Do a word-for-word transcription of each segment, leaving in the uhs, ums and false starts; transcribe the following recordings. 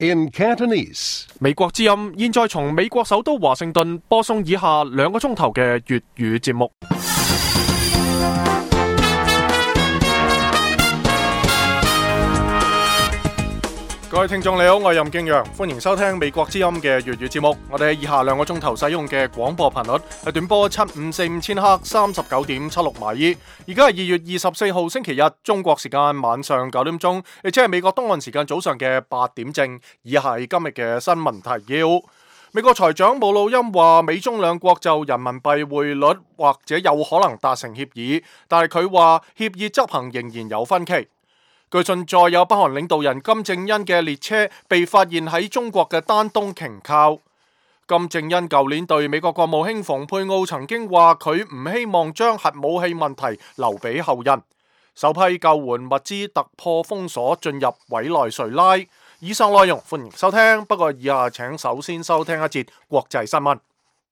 In Cantonese. 美國之音現在從美國首都華盛頓播送以下兩個鐘頭嘅粵語節目。各位聽眾你好，我係任敬陽，歡迎收聽美國之音嘅粵語節目。我哋喺以下兩個鐘頭使用嘅廣播頻率係短波七五四五千赫三十九點七六馬爾。而家係二月二十四號星期日，中國時間晚上九點鐘，亦即係美國東岸時間早上嘅八點正。以下係今日嘅新聞提要。美國財長姆努欽話，美中兩國就人民幣匯率或者有可能達成協議，但係佢話協議執行仍然有分歧。據信再有北韓領導人金正恩嘅列車被發現喺中國嘅丹東停靠。金正恩舊年對美國國務卿蓬佩奧曾經話，佢唔希望將核武器問題留俾後人。首批救援物資突破封鎖進入委內瑞拉。以上內容歡迎收聽，不過以下請首先收聽一節國際新聞。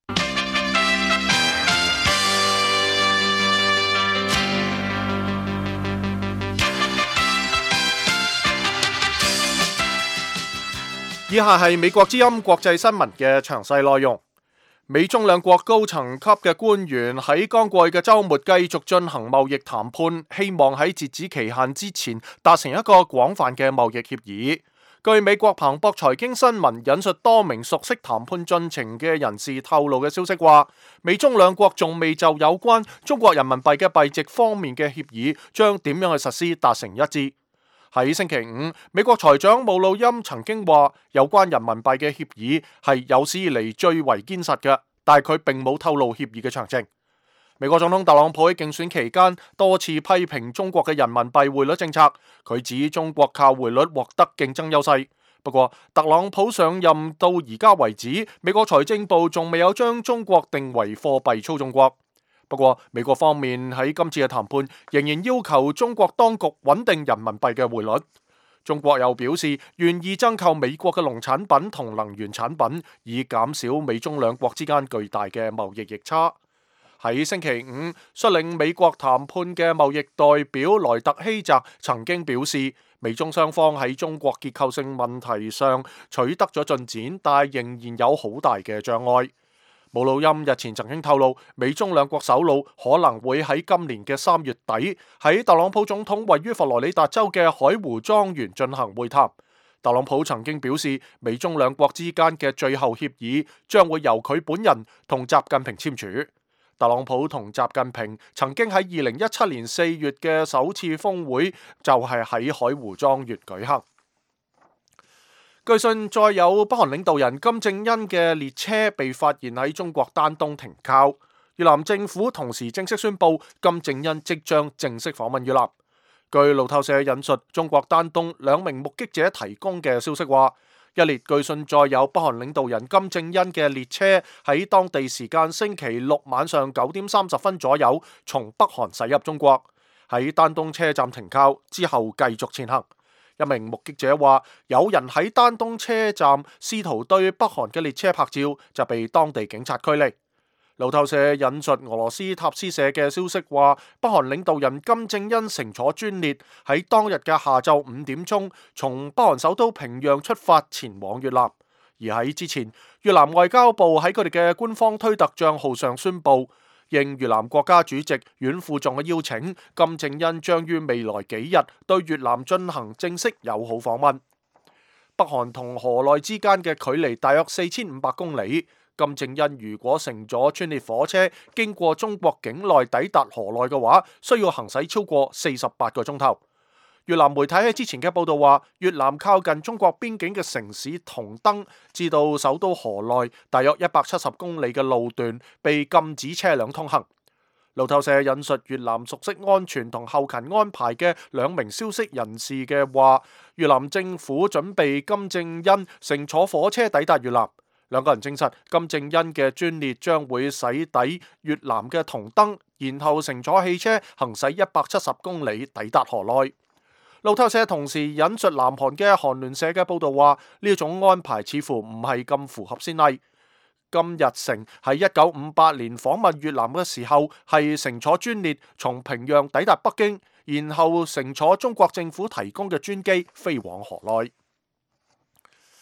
以下係美國之音國際新聞嘅詳細內容。美中兩國高層級嘅官員喺剛過去嘅週末繼續進行貿易談判，希望喺截止期限之前達成一個廣泛嘅貿易協議。據美國彭博財經新聞引述多名熟悉談判進程嘅人士透露嘅消息話，美中兩國仲未就有關中國人民幣嘅幣值方面嘅協議將點樣去實施達成一致。喺星期五，美國財長姆努欽曾經話，有關人民幣嘅協議係有史以嚟最為堅實嘅，但係佢並冇透露協議嘅詳情。美國總統特朗普喺競選期間多次批評中國嘅人民幣匯率政策，佢指中國靠匯率獲得競爭優勢。不過，特朗普上任到而家為止，美國財政部仲未有將中國定為貨幣操縱國。不過，美國方面喺今次嘅談判仍然要求中國當局穩定人民幣嘅匯率。中國又表示願意增購美國嘅農產品同能源產品，以減少美中兩國之間巨大嘅貿易逆差。喺星期五，率領美國談判嘅貿易代表萊特希澤曾經表示，美中雙方喺中國結構性問題上取得咗進展，但係仍然有好大嘅障礙。姆努欽日前曾經透露，美中兩國首腦可能會喺今年嘅三月底喺特朗普總統位於佛羅里達州嘅海湖莊園進行會談。特朗普曾經表示，美中兩國之間嘅最後協議將會由佢本人同習近平簽署。特朗普同習近平曾經喺二零一七年四月嘅首次峰會就係喺海湖莊園舉行。據信再有北韓領導人金正恩嘅列車被發現喺中國丹東停靠。越南政府同時正式宣布金正恩即將正式訪問越南。據路透社引述中國丹東兩名目擊者提供嘅消息話，一列據信再有北韓領導人金正恩嘅列車喺當地時間星期六晚上九點三十分左右從北韓駛入中國，喺丹東車站停靠之後繼續前行。一名目擊者話，有人喺丹東車站試圖對北韓嘅列車拍照，就被當地警察驅離。路透社引述俄羅斯塔斯社嘅消息話，北韓領導人金正恩乘坐專列喺當日嘅下晝五點鐘從北韓首都平壤出發前往越南。而喺之前，越南外交部喺佢哋嘅官方推特帳號上宣布，應越南國家主席阮富仲嘅邀請，金正恩將於未來幾日對越南進行正式友好訪問。北韓同河內之間嘅距離大約四千五百公里，金正恩如果乘咗專列火車經過中國境內抵達河內嘅話，需要行駛超過四十八個鐘頭。越南媒體喺之前嘅報道話，越南靠近中國邊境嘅城市同登至到首都河內大約一百七十公里嘅路段被禁止車輛通行。路透社引述越南熟悉安全同後勤安排嘅兩名消息人士嘅話，越南政府準備金正恩乘坐火車抵達越南。兩個人證實金正恩嘅專列將會駛抵越南嘅同登，然後乘坐汽車行駛一百七十公里抵達河內。路透社同時引述南韓嘅韓聯社嘅報道話，呢種安排似乎唔係咁符合先例。金日成喺一九五八年訪問越南嘅時候，係乘坐專列從平壤抵達北京，然後乘坐中國政府提供嘅專機飛往河內。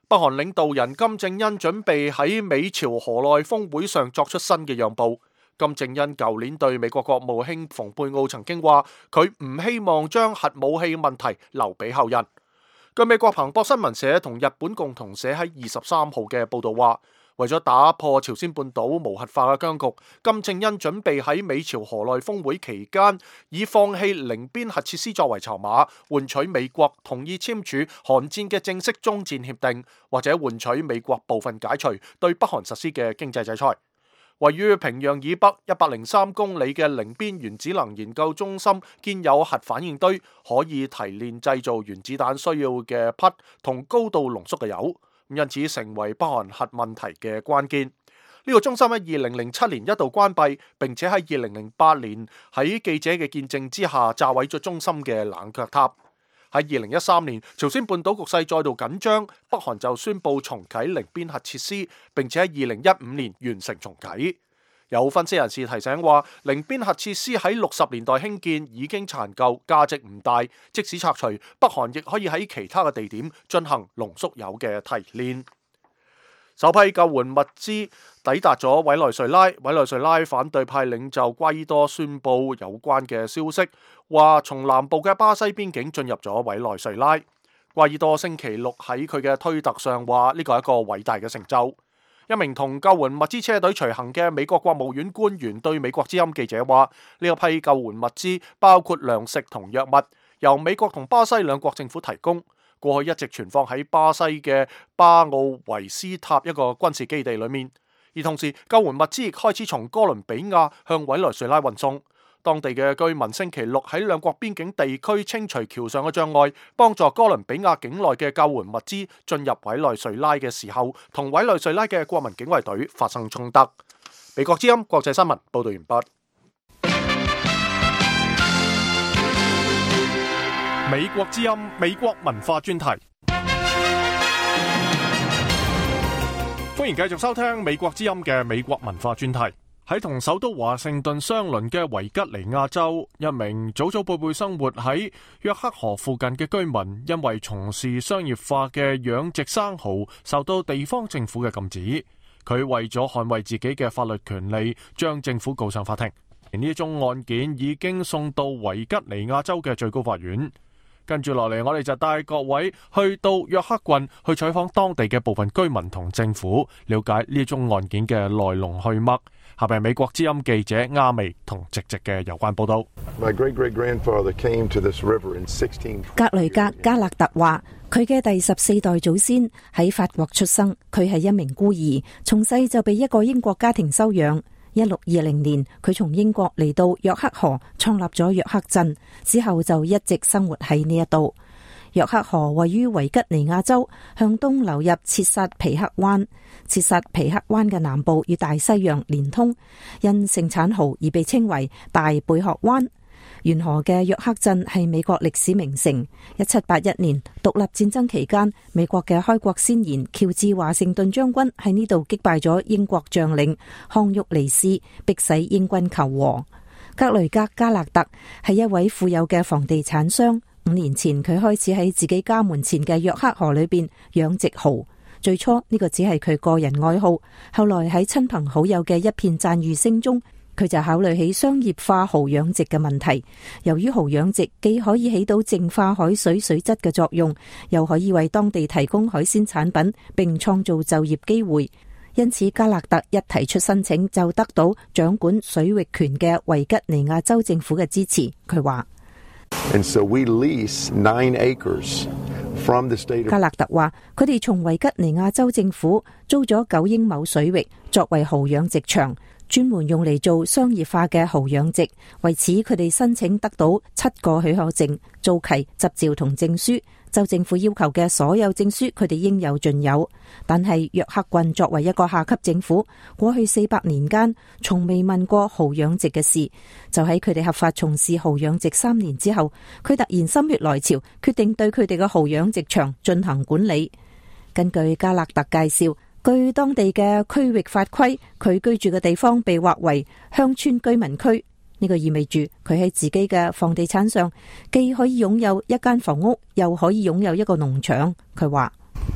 北韓領導人金正恩準備喺美朝河內峰會上作出新嘅讓步。金正恩舊年對美國國務卿蓬佩奧曾經話，佢唔希望將核武器問題留俾後人。據美國彭博新聞社同日本共同社喺二十三號嘅報道話，為咗打破朝鮮半島無核化嘅僵局，金正恩準備喺美朝河內峰會期間，以放棄寧邊核設施作為籌碼，換取美國同意簽署韓戰嘅正式終戰協定，或者換取美國部分解除對北韓實施嘅經濟制裁。位於平壤以北一百零三公里嘅寧邊原子能研究中心建有核反應堆，可以提煉製造原子彈需要嘅鈽同高度濃縮嘅鈾，因此成為北韓核問題嘅關鍵。呢個中心喺二零零七年一度關閉，並且喺二零零八年喺記者嘅見證之下炸毀咗中心嘅冷卻塔。喺二零一三年，朝鮮半島局勢再度緊張，北韓就宣布重啟寧邊核設施，並且喺二零一五年完成重啟。有分析人士提醒話，寧邊核設施喺六十年代興建已經殘舊，價值唔大，即使拆除，北韓亦可以喺其他嘅地點進行濃縮鈾嘅提煉。首批救援物資抵達咗委內瑞拉，委內瑞拉反對派領袖瓜伊多宣布有關嘅消息，話從南部嘅巴西邊境進入咗委內瑞拉。瓜伊多星期六喺佢嘅推特上話呢個係一個偉大嘅成就。一名同救援物資車隊隨行嘅美國國務院官員對美國之音記者話，呢一批救援物資包括糧食同藥物，由美國同巴西兩國政府提供。過去一直存放喺巴西嘅巴奧維斯塔一個軍事基地裏面，而同時救援物資亦開始從哥倫比亞向委內瑞拉運送。當地嘅居民星期六喺兩國邊境地區清除橋上嘅障礙，幫助哥倫比亞境內嘅救援物資進入委內瑞拉嘅時候，同委內瑞拉嘅國民警衛隊發生衝突。美國之音國際新聞報道完畢。美國之音美國文化專題，歡迎繼續收聽美國之音嘅美國文化專題。喺同首都華盛頓相鄰嘅維吉尼亞州，一名早早輩輩生活喺約克河附近嘅居民，因為從事商業化嘅養殖生蠔，受到地方政府嘅禁止。佢為咗捍衛自己嘅法律權利，將政府告上法庭。呢一宗案件已經送到維吉尼亞州嘅最高法院。跟住落嚟，我哋就帶各位去到約克郡去採訪當地嘅部分居民同政府，了解呢宗案件嘅來龍去脈。下邊美國之音記者亞美同直直嘅有關報道。 格雷格加勒特話，佢嘅第十四代祖先喺法國出生，佢係一名孤兒，從細就被一個英國家庭收養。一六二零年，佢從英國嚟到約克河，創立咗約克鎮，之後就一直生活喺呢一度。約克河位於維吉尼亞州，向東流入切薩皮克灣。切薩皮克灣嘅南部與大西洋連通，因盛產蠔而被稱為大貝殼灣。沿河嘅約克鎮係美國歷史名城。一七八一年獨立戰爭期間，美國嘅開國先賢喬治華盛頓將軍喺呢度擊敗咗英國將領康沃尼斯，迫使英軍求和。格雷格加勒特係一位富有嘅房地產商。五年前，佢開始喺自己家門前嘅約克河裏邊養殖蠔。最初呢個只係佢個人愛好，後來喺親朋好友嘅一片讚譽聲中，佢就考慮起商業化蠔養殖嘅問題。由於蠔養殖既可以起到淨化海水水質嘅作用，又可以為當地提供海鮮產品，並創造就業機會，因此加勒特一提出申請就得到掌管水域權嘅維吉尼亞州政府嘅支持。佢話 And so we lease nine acres from the state of... 加勒特話，佢哋從維吉尼亞州政府租咗九英畝水域作為蠔養殖場，專門用嚟做商業化嘅蠔養殖。為此，佢哋申請得到七個許可證、租契、執照同證書。州政府要求嘅所有證書，佢哋應有盡有。但係約克郡作為一個下級政府，過去四百年間從未問過蠔養殖嘅事。就喺佢哋合法從事蠔養殖三年之後，佢突然心血來潮，決定對佢哋嘅蠔養殖場進行管理。根據加勒特介紹，據當地嘅區域法規，佢居住嘅地方被劃為鄉村居民區。呢個意味住佢喺自己嘅房地產上既可以擁有一間房屋，又可以擁有一個農場。佢話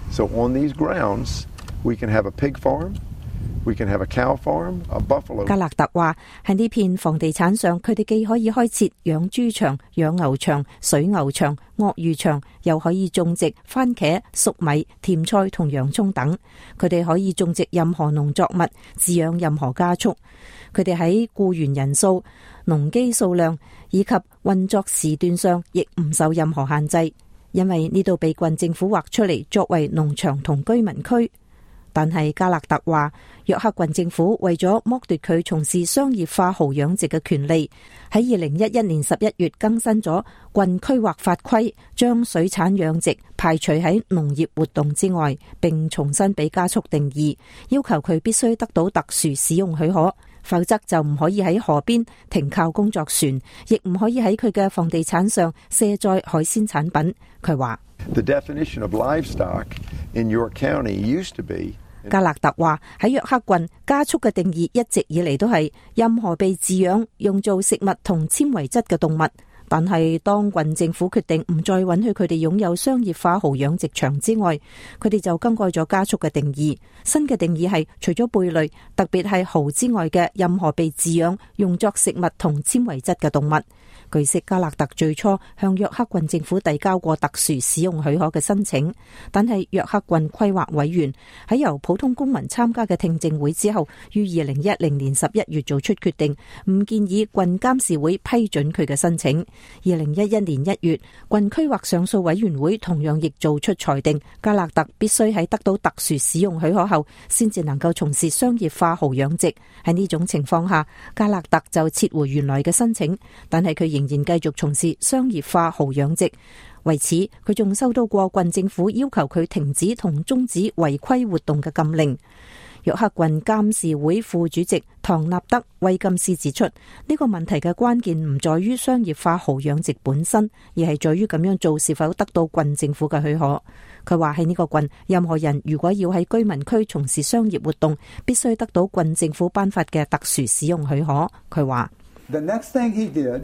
So on these grounds, we can have a pig farm, we can have a cow farm, a buffalo. 加勒特話喺呢片房地產上，佢哋既可以開設養豬場、養牛場、水牛場、鱷魚場，又可以種植番茄、粟米、甜菜同洋葱等。佢哋可以種植任何農作物，飼養任何家畜。佢哋喺僱員人數、農機數量以及運作時段上，亦唔受任何限制，因為呢度被郡政府劃出嚟作為農場同居民區。但係加勒特話，約克郡政府為咗剝奪佢從事商業化蠔養殖嘅權利，喺二零一一年十一月更新咗郡區劃法規，將水產養殖排除喺農業活動之外，並重新俾加速定義，要求佢必須得到特殊使用許可，否則就唔可以喺河邊停靠工作船，亦唔可以喺佢嘅房地產上卸載海鮮產品。佢話 The definition of livestock in York County used to be. 加勒特話喺約克郡家畜嘅定義一直以嚟都係任何被飼養用做食物同纖維質嘅動物，但係當郡政府決定唔再允許佢哋擁有商業化蠔養殖場之外，佢哋就更改咗家畜嘅定義。新嘅定義係除咗貝類，特別係蠔之外嘅任何被飼養用作食物同纖維質嘅動物。據悉，加勒特最初向約克郡政府遞交過特殊使用許可嘅申請，但係約克郡規劃委員喺由普通公民參加嘅聽證會之後，於二零一零年十一月做出決定，唔建議郡監事會批准佢嘅申請。二零一一年一月，郡區劃上訴委員會同樣亦做出裁定，加勒特必須喺得到特殊使用許可後，先至能夠從事商業化蠔養殖。喺呢種情況下，加勒特就撤回原來嘅申請，但係佢仍然繼續從事商業化蠔養殖。為此，佢仲收到過郡政府要求佢停止同終止違規活動嘅禁令。約克郡監事會副主席唐納德威金斯指出，呢個問題嘅關鍵唔在於商業化蠔養殖本身，而係在於咁樣做是否得到郡政府嘅許可。佢話喺呢個郡，任何人如果要喺居民區從事商業活動，必須得到郡政府頒發嘅特殊使用許可。佢話 The next thing he did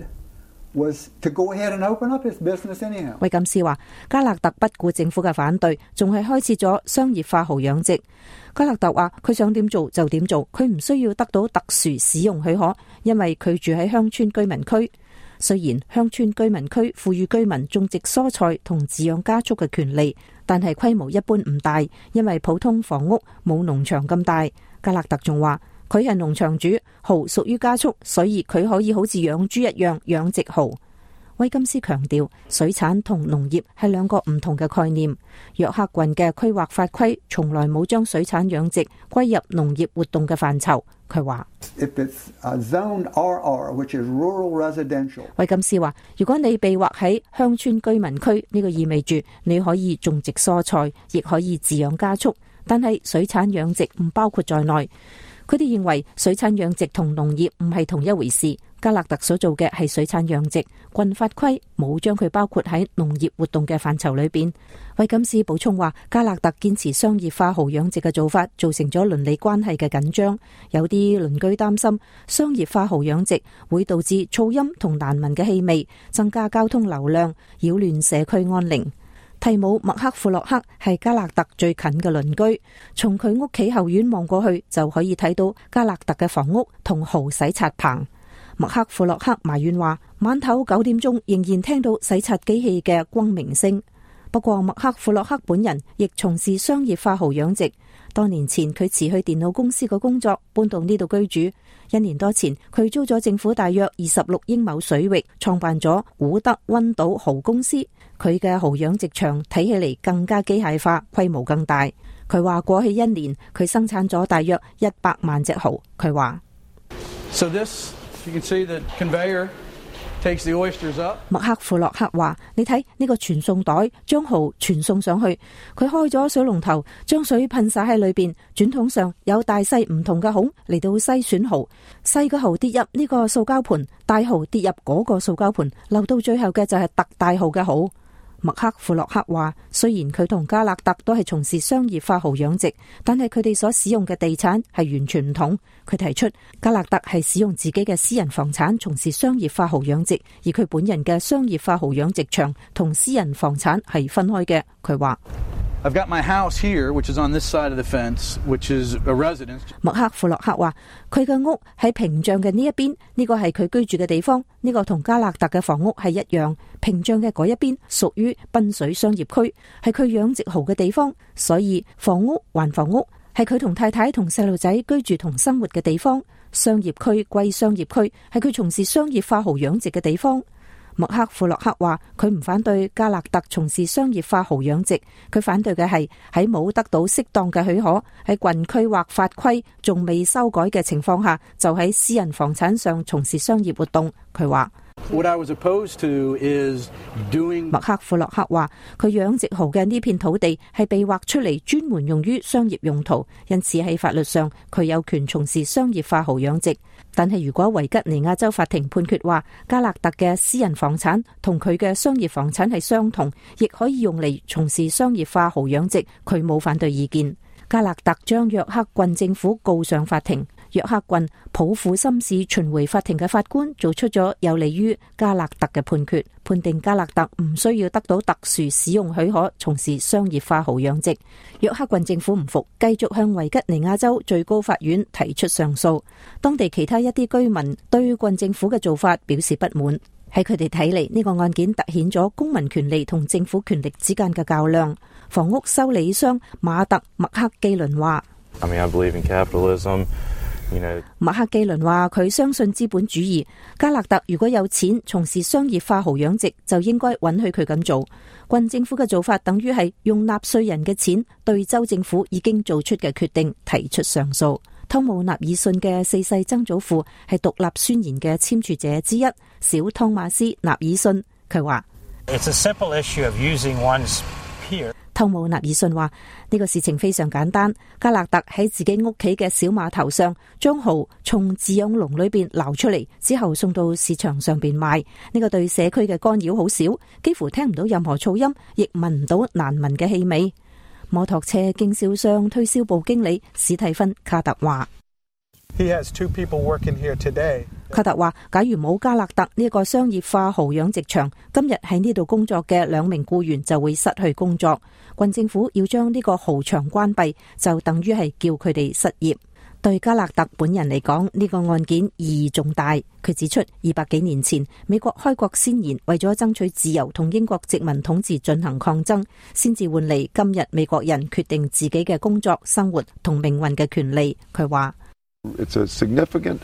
was to go ahead and open up his business anyhow. 威金斯話，加勒特不顧政府嘅反對，仲係開設咗商業化蠔養殖。加勒特話佢想點做就點做，佢唔需要得到特殊使用許可，因為佢住喺鄉村居民區。雖然鄉村居民區賦予居民種植蔬菜同飼養家畜嘅權利，但係規模一般唔大，因為普通房屋冇農場咁大。加勒特仲話佢係農場主，蠔屬於家畜，所以佢可以好似養豬一樣養殖蠔。威金斯強調，水產同農業係兩個唔同嘅概念。約克郡嘅規劃法規從來冇將水產養殖歸入農業活動嘅範疇。佢話威金斯話，如果你被劃喺鄉村居民區，呢個意味住你可以種植蔬菜，亦可以飼養家畜，但係水產養殖唔包括在內。佢哋認為水產養殖同農業唔係同一回事。加勒特所做嘅係水產養殖，郡法規冇將佢包括喺農業活動嘅範疇裏邊。威金斯補充話，加勒特堅持商業化蠔養殖嘅做法造成咗鄰里關係嘅緊張，有啲鄰居擔心商業化蠔養殖會導致噪音同難聞嘅氣味，增加交通流量，擾亂社區安寧。蒂姆麥克庫洛克係加勒特最近嘅鄰居，從佢屋企後院望過去就可以睇到加勒特嘅房屋同蠔洗刷棚。麥克庫洛克埋怨話，晚頭九點鐘仍然聽到洗刷機器嘅轟鳴聲。不過麥克庫洛克本人亦從事商業化蠔養殖。多年前佢辭去電腦公司嘅工作，搬到呢度居住。一年多前佢租咗政府大約二十六英畝水域，創辦咗古德溫島蠔公司。佢嘅蠔養殖場睇起嚟更加機械化，規模更大。佢話過去一年佢生產咗大約一百萬隻蠔。佢話 So this You can see the conveyor takes the oysters up. 麥克庫洛克話，你睇呢個傳送袋將蠔傳送上去，佢開咗水龍頭，將水噴灑喺裏邊，轉筒上有大細唔同嘅孔嚟到篩選蠔，細嘅蠔跌入呢個塑膠盤，大蠔跌入嗰個塑膠盤，留到最後嘅就係特大蠔嘅蠔。麥克庫洛克話，雖然佢同加勒特都係從事商業化蠔養殖，但係佢哋所使用嘅地產係完全唔同。佢提出加勒特係使用自己嘅私人房產從事商業化蠔養殖，而佢本人嘅商業化蠔養殖場同私人房產係分開嘅。佢話 I've got my house here, which is on this side of the fence, which is a residence. 麥克富洛克話：佢嘅屋喺屏障嘅呢一邊，呢個係佢居住嘅地方，呢個同加勒特嘅房屋係一樣。屏障嘅嗰一邊屬於濱水商業區，係佢養殖蠔嘅地方，所以房屋還房屋，係佢同太太同細路仔居住同生活嘅地方。商業區歸商業區，係佢從事商業化蠔養殖嘅地方。麥克富洛克話：佢唔反對加勒特從事商業化蠔養殖，佢反對嘅係喺冇得到適當嘅許可，喺郡區或法規仲未修改嘅情況下，就喺私人房產上從事商業活動。佢話 ：What I was opposed to is doing。 麥克富洛克話：佢養殖蠔嘅呢片土地係被劃出嚟專門用於商業用途，因此喺法律上佢有權從事商業化蠔養殖。但係如果維吉尼亞州法庭判決話加勒特嘅私人房產同佢嘅商業房產係相同，亦可以用嚟從事商業化蠔養殖，佢冇反對意見。加勒特將約克郡政府告上法庭，約克郡普庫森市巡迴法庭嘅法官做出咗有利於加勒特嘅判決，判定加勒特唔需要得到特殊使用許可從事商業化蠔養殖。約克郡政府唔服，繼續向維吉尼亞州最高法院提出上訴。當地其他一啲居民對郡政府嘅做法表示不滿。喺佢哋睇嚟，呢個案件突顯咗公民權利同政府權力之間嘅較量。房屋修理商馬特麥克基倫話： I mean, I believe in capitalism. You know, 麥克基倫話佢相信資本主義。加勒特如果有錢從事商業化蠔養殖，就應該允許佢咁做。郡政府嘅做法等於係用納稅人嘅錢對州政府已經做出嘅決定提出上訴。湯姆納爾遜嘅四世曾祖父係獨立宣言嘅簽署者之一，小湯馬斯納爾遜。佢話 ：It's a simple issue of using one's peer. 湯姆納爾遜話：呢個事情非常簡單，加勒特喺自己屋企嘅小碼頭上將蠔從飼養籠裏邊撈出嚟，之後送到市場上邊賣。呢個對社區嘅干擾好少，幾乎聽唔到任何噪音，亦聞唔到難聞嘅氣味。摩托車經銷商推銷部經理史蒂芬卡特話 ：He has two people working here today. 卡特話：假如冇加勒特呢個商業化蠔養殖場，今日喺呢度工作嘅兩名僱員就會失去工作。郡政府要將呢個蠔場關閉，就等於係叫佢哋失業。對加勒特本人嚟講，呢個案件意義重大。佢指出，二百幾年前美國開國先賢為咗爭取自由同英國殖民統治進行抗爭，先至換嚟今日美國人決定自己嘅工作、生活同命運嘅權利。佢話 ：It's a significant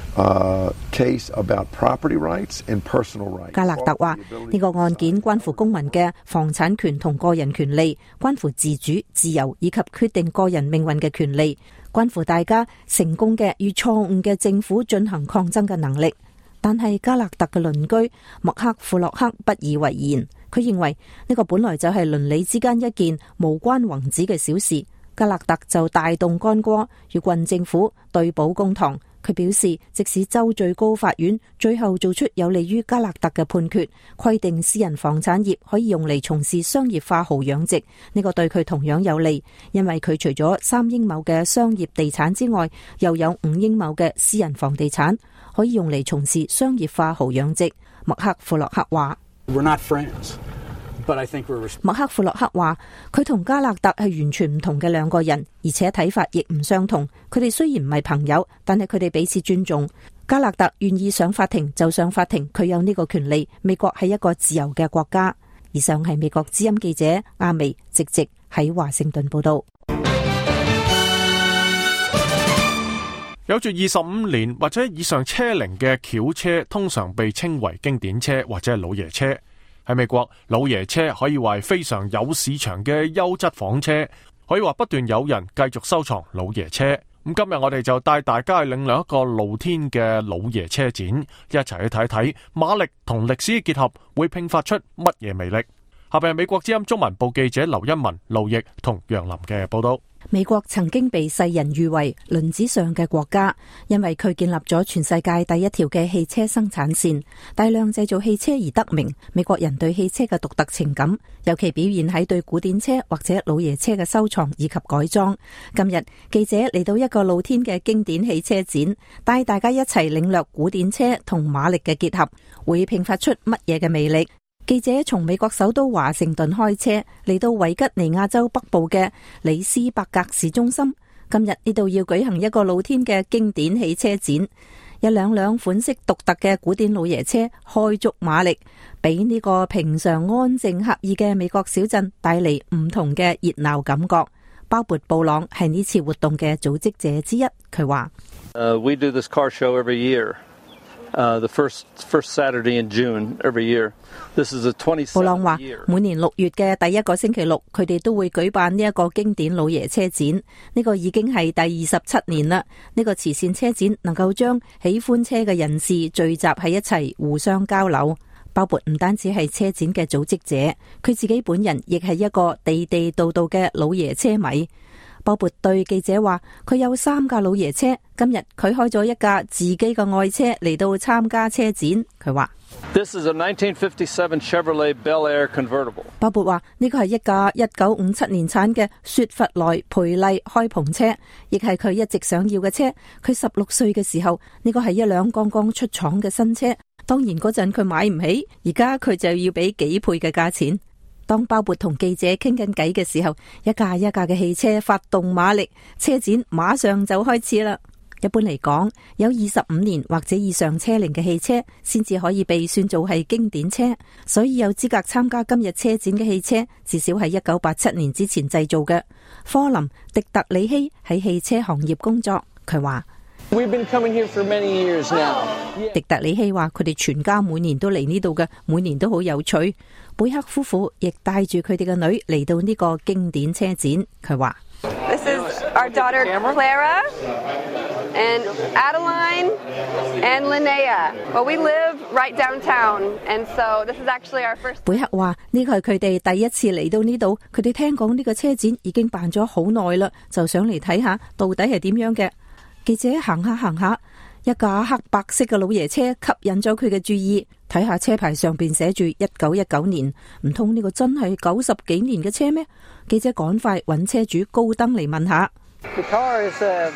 Uh, case about property rights and personal rights. 加勒特話：呢個案件關乎公民嘅房產權同個人權利，關乎自主、自由以及決定個人命運嘅權利，關乎大家成功嘅與錯誤嘅政府進行抗爭嘅能力。但係加勒特嘅鄰居麥克富洛克不以為然，佢認為呢個本來就係鄰里之間一件無關宏旨嘅小事，加勒特就大動干戈，與郡政府對簿公堂。佢表示，即使州最高法院最後做出有利於加勒特嘅判決，規定私人房產業可以用嚟從事商業化蠔養殖，呢個對佢同樣有利，因為佢除咗三英畝嘅商業地產之外，又有五英畝嘅私人房地產，可以用嚟從事商業化蠔養殖。麥克富洛克話 ：We're not friends. But I think we're... 麥克富洛克話：佢同加勒特係完全唔同嘅兩個人，而且睇法亦唔相同。佢哋雖然唔係朋友，但係佢哋彼此尊重。加勒特願意上法庭就上法庭，佢有呢個權利。美國係一個自由嘅國家。以上係美國之音記者阿薇直直喺華盛頓報道。 有住二十五年或者以上車齡嘅轎車，通常被稱為經典車或者係老爺車。喺美國，老爺車可以話係非常有市場嘅優質房車，可以話不斷有人繼續收藏老爺車。咁今日我哋就帶大家去領略一個露天嘅老爺車展，一齊去睇睇馬力同歷史嘅結合會迸發出乜嘢魅力。下邊係美國之音中文部記者劉一文、盧奕同楊林嘅報道。 美國曾經被世人譽為輪子上嘅國家，因為佢建立咗全世界第一條嘅汽車生產線，大量製造汽車而得名。美國人對汽車嘅獨特情感，尤其表現喺對古典車或者老爺車嘅收藏以及改裝。今日記者嚟到一個露天嘅經典汽車展，帶大家一齊領略古典車同馬力嘅結合會迸發出乜嘢嘅魅力。 記者從美國首都華盛頓開車嚟到維吉尼亞州北部嘅里斯伯格市中心。今日呢度要舉行一個露天嘅經典汽車展，有兩輛款式獨特嘅古典老爺車開足馬力，俾呢個平常安靜刻意嘅美國小鎮帶嚟唔同嘅熱鬧感覺。鮑勃布朗係呢次活動嘅組織者之一，佢話 ：Uh, we do this car show every year. Uh, the first first Saturday in June every year. This is the twenty-seventh year. 布朗話：每年六月嘅第一個星期六，佢哋都會舉辦呢一個經典老爺車展。呢個已經係第二十七年啦。呢個慈善車展能夠將喜歡車嘅人士聚集喺一齊，互相交流。鮑勃唔單止係車展嘅組織者，佢自己本人亦係一個地地道道嘅老爺車迷。鮑勃對記者話：佢有三架老爺車，今日佢開咗一架自己嘅愛車嚟到參加車展。佢話：This is a nineteen fifty-seven Chevrolet Bel Air convertible。 鮑勃話：呢個係一架一九五七年產嘅雪佛萊培麗開篷車，亦係佢一直想要嘅車。佢十六歲嘅時候，呢個係一輛剛剛出廠嘅新車。當然嗰陣佢買唔起，而家佢就要俾幾倍嘅價錢。當鮑勃同記者傾緊偈嘅時候，一架一架嘅汽車發動馬力，車展馬上就開始啦。一般嚟講，有二十五年或者以上車齡嘅汽車先至可以被算做係經典車，所以有資格參加今日車展嘅汽車至少係一九八七年之前製造嘅。科林·迪特里希喺汽車行業工作，佢話 ：We've been coming here for many years now. 迪特里希話：佢哋全家每年都嚟呢度嘅，每年都好有趣。貝克夫婦亦帶住佢哋嘅女嚟到呢個經典車展。佢話 ：This is our daughter Clara and Adeline and Linnea. Well, we live right downtown, and so this is actually our first. 貝克話：呢個係佢哋第一次嚟到呢度，佢哋聽講呢個車展已經辦咗好耐啦，就想嚟睇下到底係點樣嘅。記者行下行下，一架黑白色嘅老爺車吸引咗佢嘅注意。睇下車牌上邊寫住一九一九年，唔通呢個真係九十幾年嘅車咩？記者趕快揾車主高登嚟問下。 The car is a,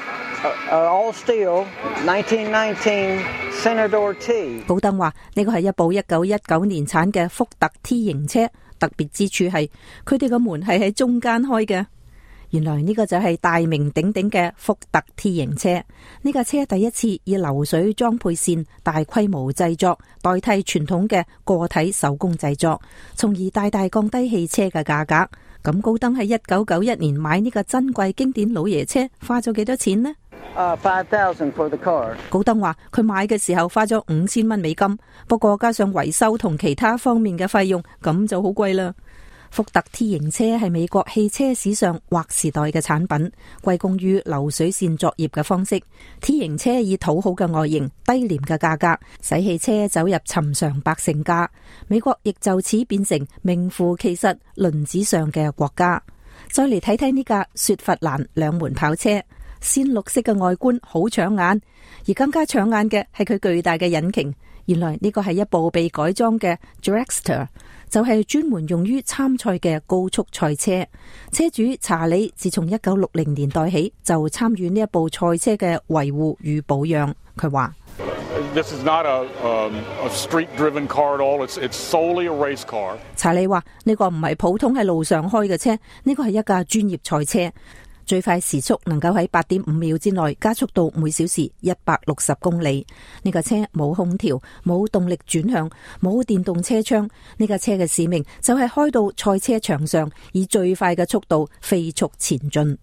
a all steel nineteen nineteen Senador T。 高登話：呢個係一部一九一九年產嘅福特 T 型車，特別之處係佢哋個門係喺中間開嘅。原來呢個就係大名鼎鼎嘅福特 T 型車。呢架車第一次以流水裝配線大規模製作，代替傳統嘅個體手工製作，從而大大降低汽車嘅價格。咁高登喺一九九一年買呢個珍貴經典老爺車，花咗幾多錢呢？ Uh, five thousand for the car。 高登話佢買嘅時候花咗五千蚊美金，不過加上維修同其他方面嘅費用，咁就好貴啦。福特 T 型車係美國汽車史上劃時代嘅產品，歸功於流水線作業嘅方式。T 型車以討好嘅外形、低廉嘅價格，使汽車走入尋常百姓家。美國亦就此變成名副其實輪子上嘅國家。再嚟睇睇呢架雪佛蘭兩門跑車，鮮綠色嘅外觀好搶眼，而更加搶眼嘅係佢巨大嘅引擎。原來呢個係一部被改裝嘅 Dragster， 就係專門用於參賽嘅高速賽車。車主查理自從一九六零年代起就參與呢一部賽車嘅維護與保養。佢話 ：This is not a, um, a street-driven car at all. It's, it's solely a race car. 查理話：呢個唔係普通喺路上開嘅車，呢個係一架專業賽車。最快時速能夠喺八點五秒之內加速到每小時一百六十公里。呢架車冇空調、冇動力轉向、冇電動車窗。呢架車嘅使命就係開到賽車場上，以最快嘅速度飛速前進。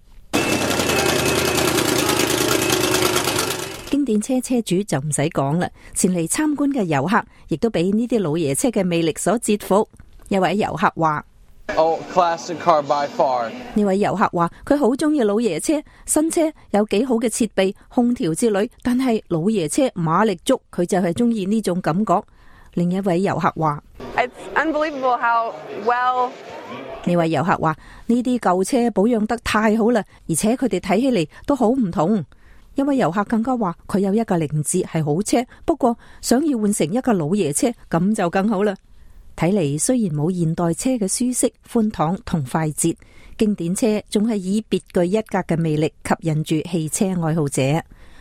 經典車車主就唔使講啦，前嚟參觀嘅遊客亦都俾呢啲老爺車嘅魅力所折服。一位遊客話 ：Oh, classic car by far。 呢位遊客話佢好中意老爺車，新車有幾好嘅設備、空調之類，但係老爺車馬力足，佢就係中意呢種感覺。另一位遊客話 ：It's unbelievable how well。 呢位遊客話呢啲舊車保養得太好啦，而且佢哋睇起嚟都好唔同。一位遊客更加話佢有一架凌志係好車，不過想要換成一架老爺車咁就更好啦。睇嚟雖然冇現代車嘅舒適、寬敞同快捷，經典車仲係以別具一格嘅魅力吸引住汽車愛好者。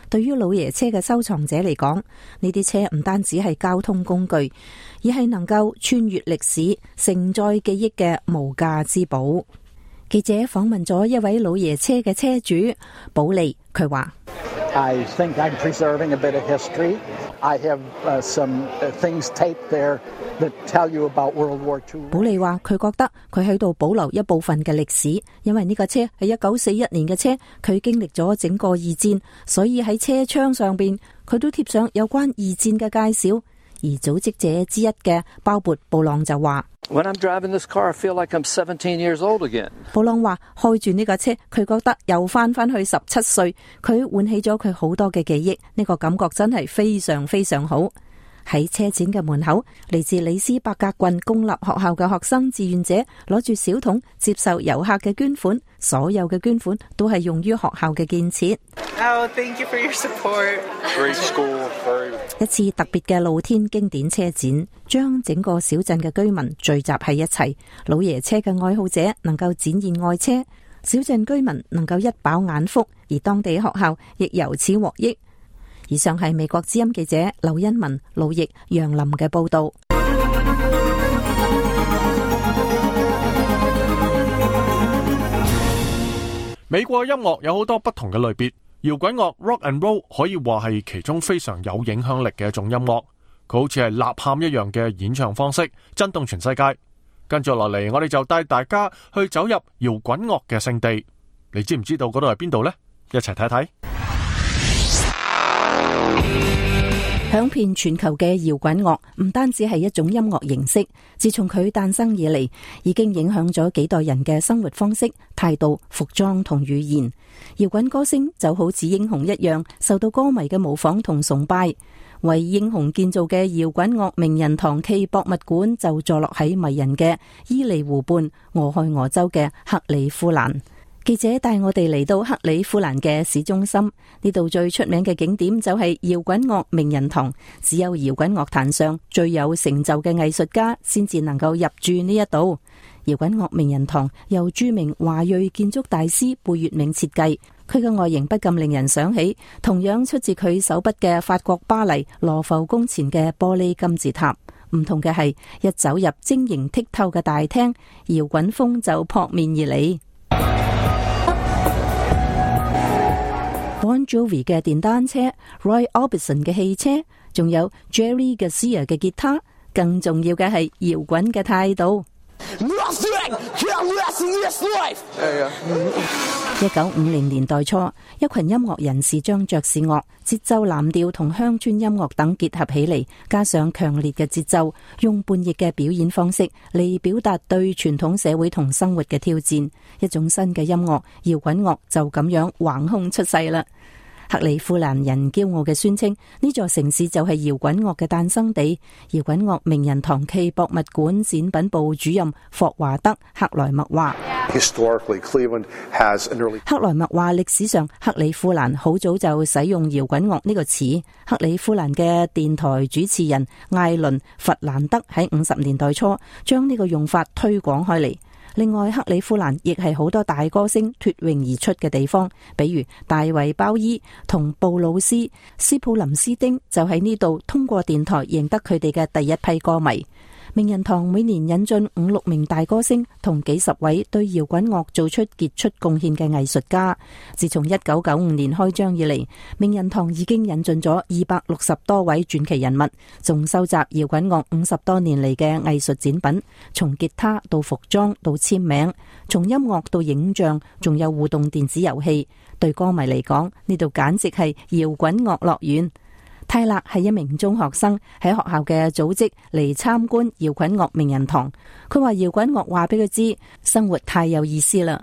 對於老爺車嘅收藏者嚟講，呢啲車唔單止係交通工具，而係能夠穿越歷史、承載記憶嘅無價之寶。記者訪問咗一位老爺車嘅車主保利，佢話 I think I'm preserving a bit of history. I have uh, some uh, things taped there that tell you about World War Two. 保利話佢覺得佢喺度保留一部分嘅歷史，因為呢架車係一九四一年嘅車，佢經歷咗整個二戰，所以喺車窗上邊佢都貼上有關二戰嘅介紹。而組織者之一嘅鮑勃布朗就話 ：When I'm driving this car, I feel like I'm seventeen years old again. 布朗話開住呢架車，佢覺得又翻返去十七歲，佢喚起咗佢好多嘅記憶，呢個感覺真係非常非常好。喺車展嘅門口，嚟自里斯伯格郡公立學校嘅學生志願者攞住小桶接受遊客嘅捐款，所有嘅捐款都係用於學校嘅建設。 Oh, thank you for your support. Great school, very... 一次特別嘅露天經典車展，將整個小鎮嘅居民聚集喺一齊。老爺車嘅愛好者能夠展現愛車，小鎮居民能夠一飽眼福，而當地學校亦由此獲益。以上係美國之音記者劉欣文、盧奕、楊林嘅報道。 美國音樂有好多不同嘅類別，搖滾樂 rock and roll 可以話係其中非常有影響力嘅一種音樂。佢好似係吶喊一樣嘅演唱方式，震動全世界。跟住落嚟，我哋就帶大家去走入搖滾樂嘅聖地。你知唔知道嗰度係邊度呢？一齊睇睇。 響遍全球嘅搖滾樂唔單止係一種音樂形式，自從佢誕生以嚟，已經影響咗幾代人嘅生活方式、態度、服裝同語言。搖滾歌星就好似英雄一樣，受到歌迷嘅模仿同崇拜。為英雄建造嘅搖滾樂名人堂暨博物館就坐落喺迷人嘅伊利湖畔俄亥俄州嘅克里夫蘭。記者帶我哋嚟到克里夫蘭嘅市中心，呢度最出名嘅景點就係搖滾樂名人堂，只有搖滾樂壇上最有成就嘅藝術家先至能夠入住呢一度。搖滾樂名人堂由著名華裔建築大師貝聿銘設計，佢嘅外形不禁令人想起同樣出自佢手筆嘅法國巴黎羅浮宮前嘅玻璃金字塔。唔同嘅係，一走入晶瑩剔透嘅大廳，搖滾風就撲面而嚟。Bon Jovi 嘅電單車、Roy Orbison 嘅汽車，仲有 Jerry Garcia 嘅吉他，更重要嘅係搖滾嘅態度。一九五零年代初，一群音樂人士將爵士樂、節奏藍調同鄉村音樂等結合起嚟，加上強烈嘅節奏，用叛逆嘅表演方式嚟表達對傳統社會同生活嘅挑戰。一種新嘅音樂，搖滾樂就咁樣橫空出世啦。克里夫蘭人驕傲嘅宣稱，呢座城市就係搖滾樂嘅誕生地。搖滾樂名人堂暨博物館展品部主任霍華德·克萊默話：克萊默話歷史上克里夫蘭好早就使用搖滾樂呢個詞。克里夫蘭嘅電台主持人艾倫·弗蘭德喺五十年代初將呢個用法推廣開嚟。另外，克里夫蘭亦係好多大歌星脫穎而出嘅地方，比如大衛鮑伊同布魯斯、斯普林斯丁就喺呢度通過電台贏得佢哋嘅第一批歌迷。名人堂每年引進五六名大歌星同幾十位對搖滾樂做出傑出貢獻嘅藝術家。自從一九九五年開張以嚟，名人堂已經引進咗二百六十多位傳奇人物，仲收集搖滾樂五十多年嚟嘅藝術展品，從吉他到服裝到簽名，從音樂到影像，仲有互動電子遊戲。對歌迷嚟講，呢度簡直係搖滾樂樂園。泰勒係一名中學生，喺學校嘅組織嚟參觀搖滾樂名人堂。佢話搖滾樂話俾佢知，生活太有意思啦。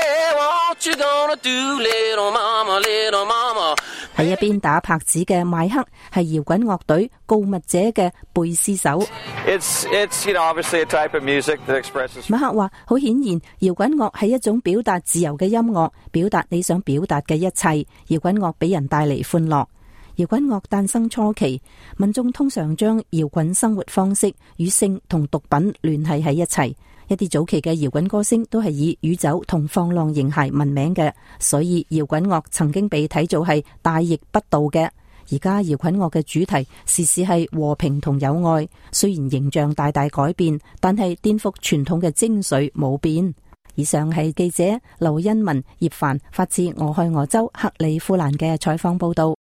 喺一邊打拍子嘅邁克係搖滾樂隊告密者嘅貝斯手。 It's, it's, you know, obviously a type of music that expresses... 邁克話：好顯然，搖滾樂係一種表達自由嘅音樂，表達你想表達嘅一切。搖滾樂俾人帶嚟歡樂。搖滾樂誕生初期，民眾通常將搖滾生活方式與性同毒品聯繫喺一齊。 一啲早期嘅搖滾歌星都係以宇宙同放浪形骸聞名嘅，所以搖滾樂曾經被睇做係大逆不道嘅。而家搖滾樂嘅主題時時係和平同友愛，雖然形象大大改變，但係顛覆傳統嘅精髓冇變。以上係記者劉欣文、葉凡發自俄亥俄州克里夫蘭嘅採訪報道。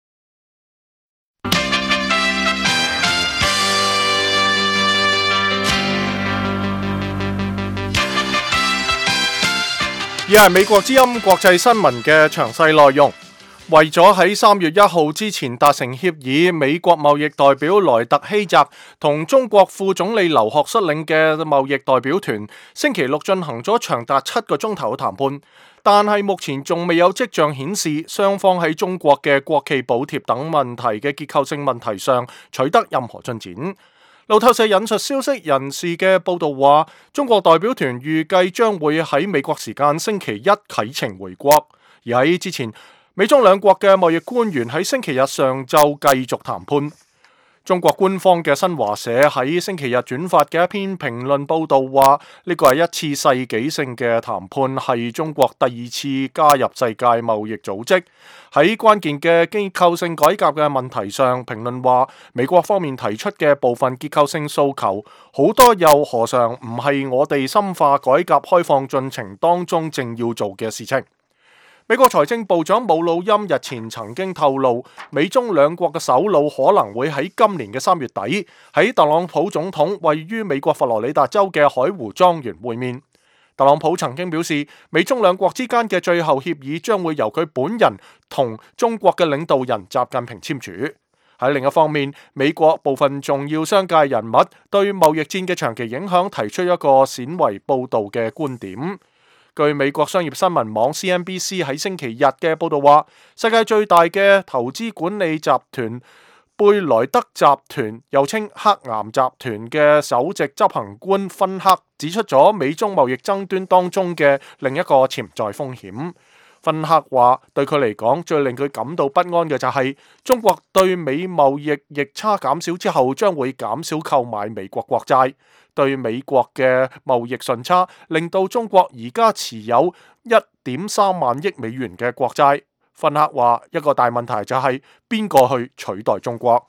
以下係美國之音國際新聞嘅詳細內容。為咗喺三月一號之前達成協議，美國貿易代表萊特希澤同中國副總理劉鶴率領嘅貿易代表團星期六進行咗長達七個鐘頭嘅談判，但係目前仲未有跡象顯示雙方喺中國嘅國企補貼等問題嘅結構性問題上取得任何進展。路透社引述消息人士嘅報道話，中國代表團預計將會喺美國時間星期一啟程回國，而喺之前，美中兩國嘅貿易官員喺星期日上晝繼續談判。中國官方嘅新華社喺星期日轉發嘅一篇評論報道話，呢個係一次世紀性嘅談判，係中國第二次加入世界貿易組織。喺關鍵嘅結構性改革嘅問題上，評論話美國方面提出嘅部分結構性訴求，好多又何嘗唔係我哋深化改革開放進程當中正要做嘅事情。美國財政部長姆努欽日前曾經透露，美中兩國嘅首腦可能會喺今年嘅三月底喺特朗普總統位於美國佛羅里達州嘅海湖莊園會面。特朗普曾經表示，美中兩國之間嘅最後協議將會由佢本人同中國嘅領導人習近平簽署。喺另一方面，美國部分重要商界人物對貿易戰嘅長期影響提出一個鮮為報道嘅觀點。據美國商業新聞網 C N B C 喺星期日嘅報道話，世界最大嘅投資管理集團貝萊德集團，又稱黑岩集團嘅首席執行官芬克指出咗美中貿易爭端當中嘅另一個潛在風險。芬克話，對佢嚟講，最令佢感到不安嘅就係中國對美貿易逆差減少之後，將會減少購買美國國債。對美國嘅貿易順差，令到中國而家持有一點三萬億美元嘅國債。芬克話，一個大問題就係邊個去取代中國。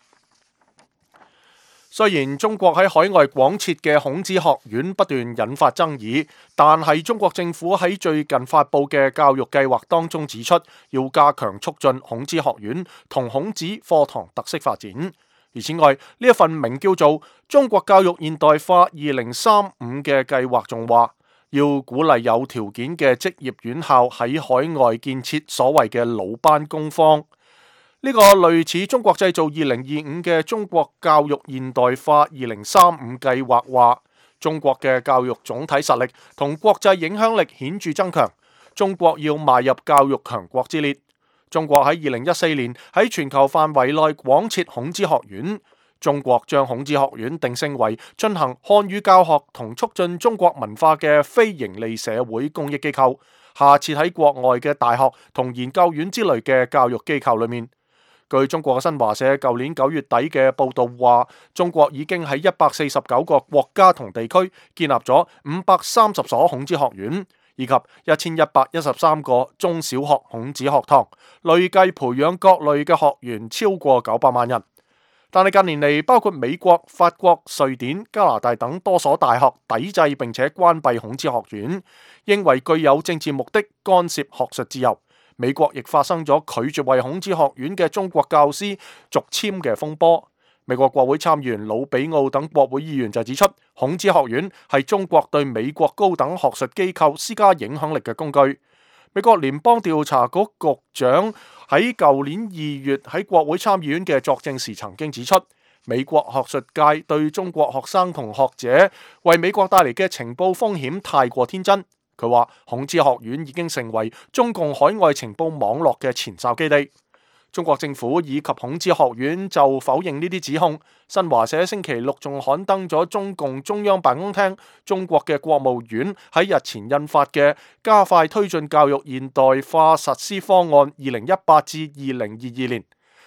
雖然中國喺海外廣設嘅孔子學院不斷引發爭議，但係中國政府喺最近發布嘅教育計劃當中指出，要加強促進孔子學院同孔子課堂特色發展。而此外，呢一份名叫做《中國教育現代化二零三五》嘅計劃仲話，要鼓勵有條件嘅職業院校喺海外建設所謂嘅魯班工坊。呢個類似中國製造二零二五嘅中國教育現代化二零三五計劃話，中國嘅教育總體實力同國際影響力顯著增強，中國要邁入教育強國之列。中國喺二零一四年喺全球範圍內廣設孔子學院。中國將孔子學院定性為進行漢語教學同促進中國文化嘅非營利社會公益機構，下設喺國外嘅大學同研究院之類嘅教育機構裏面。據中國嘅新華社舊年九月底嘅報道話，中國已經喺一百四十九個國家同地區建立咗五百三十所孔子學院，以及一千一百一十三個中小學孔子學堂，累計培養各類嘅學員超過九百萬人。但係近年嚟，包括美國、法國、瑞典、加拿大等多所大學抵制並且關閉孔子學院，認為具有政治目的，干涉學術自由。美國亦發生咗拒絕為孔子學院嘅中國教師續簽嘅風波。美國國會參議員魯比奧等國會議員就指出，孔子學院係中國對美國高等學術機構施加影響力嘅工具。美國聯邦調查局局長喺舊年二月喺國會參議院嘅作證時曾經指出，美國學術界對中國學生同學者為美國帶嚟嘅情報風險太過天真。佢話孔子學院已經成為中共海外情報網絡嘅前哨基地。中國政府以及孔子學院就否認呢啲指控。新華社星期六仲刊登咗中共中央辦公廳、中國嘅國務院喺日前印發嘅加快推進教育現代化實施方案二零一八至二零二二年。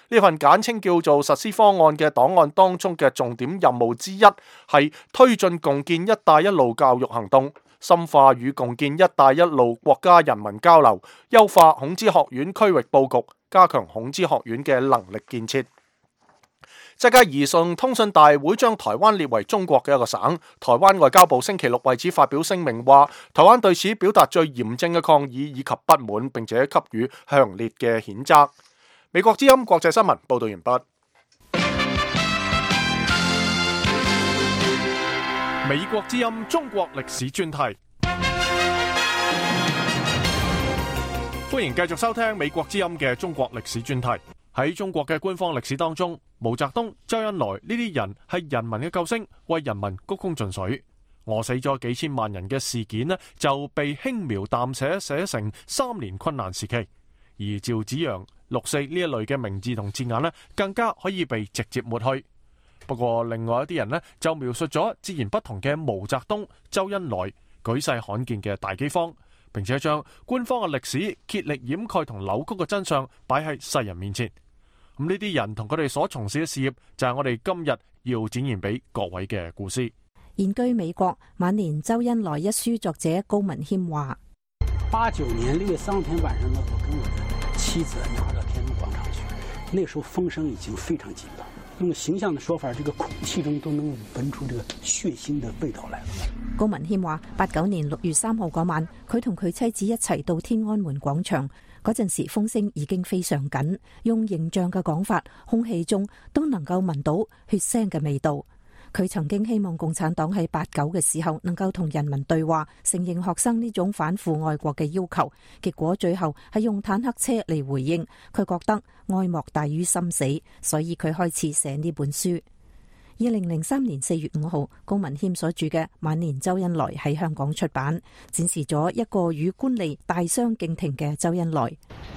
呢份簡稱叫做實施方案嘅檔案當中嘅重點任務之一係推進共建一帶一路教育行動，深化與共建一帶一路國家人民交流，優化孔子學院區域佈局，加強孔子學院嘅能力建設。世界移動通信大會將台灣列為中國嘅一個省，台灣外交部星期六為此發表聲明，話台灣對此表達最嚴正嘅抗議以及不滿，並且給予強烈嘅譴責。美國之音國際新聞報道完畢。美國之音中國歷史專題，歡迎繼續收聽美國之音嘅中國歷史專題。喺中國嘅官方歷史當中，毛澤東、周恩來呢啲人係人民嘅救星，為人民鞠躬盡瘁。餓死咗幾千萬人嘅事件呢，就被輕描淡寫寫成三年困難時期。而趙紫陽、六四呢一類嘅名字同字眼呢，更加可以被直接抹去。不過另外一啲人呢，就描述咗截然不同嘅毛澤東、周恩來舉世罕見嘅大饑荒，並且將官方嘅歷史竭力掩蓋同扭曲嘅真相擺喺世人面前。咁呢啲人同佢哋所從事嘅事業，就係我哋今日要展現俾各位嘅故事。 現居美國，晚年周恩來一書作者高文謙話： 八九年六月三天晚上呢，我跟我的妻子拿到天安門廣場去，那時候風聲已經非常緊張，用形象的說法，這個空氣中都能聞出這個血腥的味道來了。 高文謙話：八九年六月三號嗰晚，佢同佢妻子一齊到天安門廣場。嗰陣時風聲已經非常緊，用形象嘅講法，空氣中都能夠聞到血腥嘅味道。佢曾經希望共產黨喺八九嘅時候能夠同人民對話，承認學生呢種反腐愛國嘅要求，結果最後係用坦克車嚟回應。佢覺得愛莫大於心死，所以佢開始寫呢本書。二零零三年四月五號，高文謙所著嘅《晚年周恩來》喺香港出版，展示咗一個與官吏大相徑庭嘅周恩來。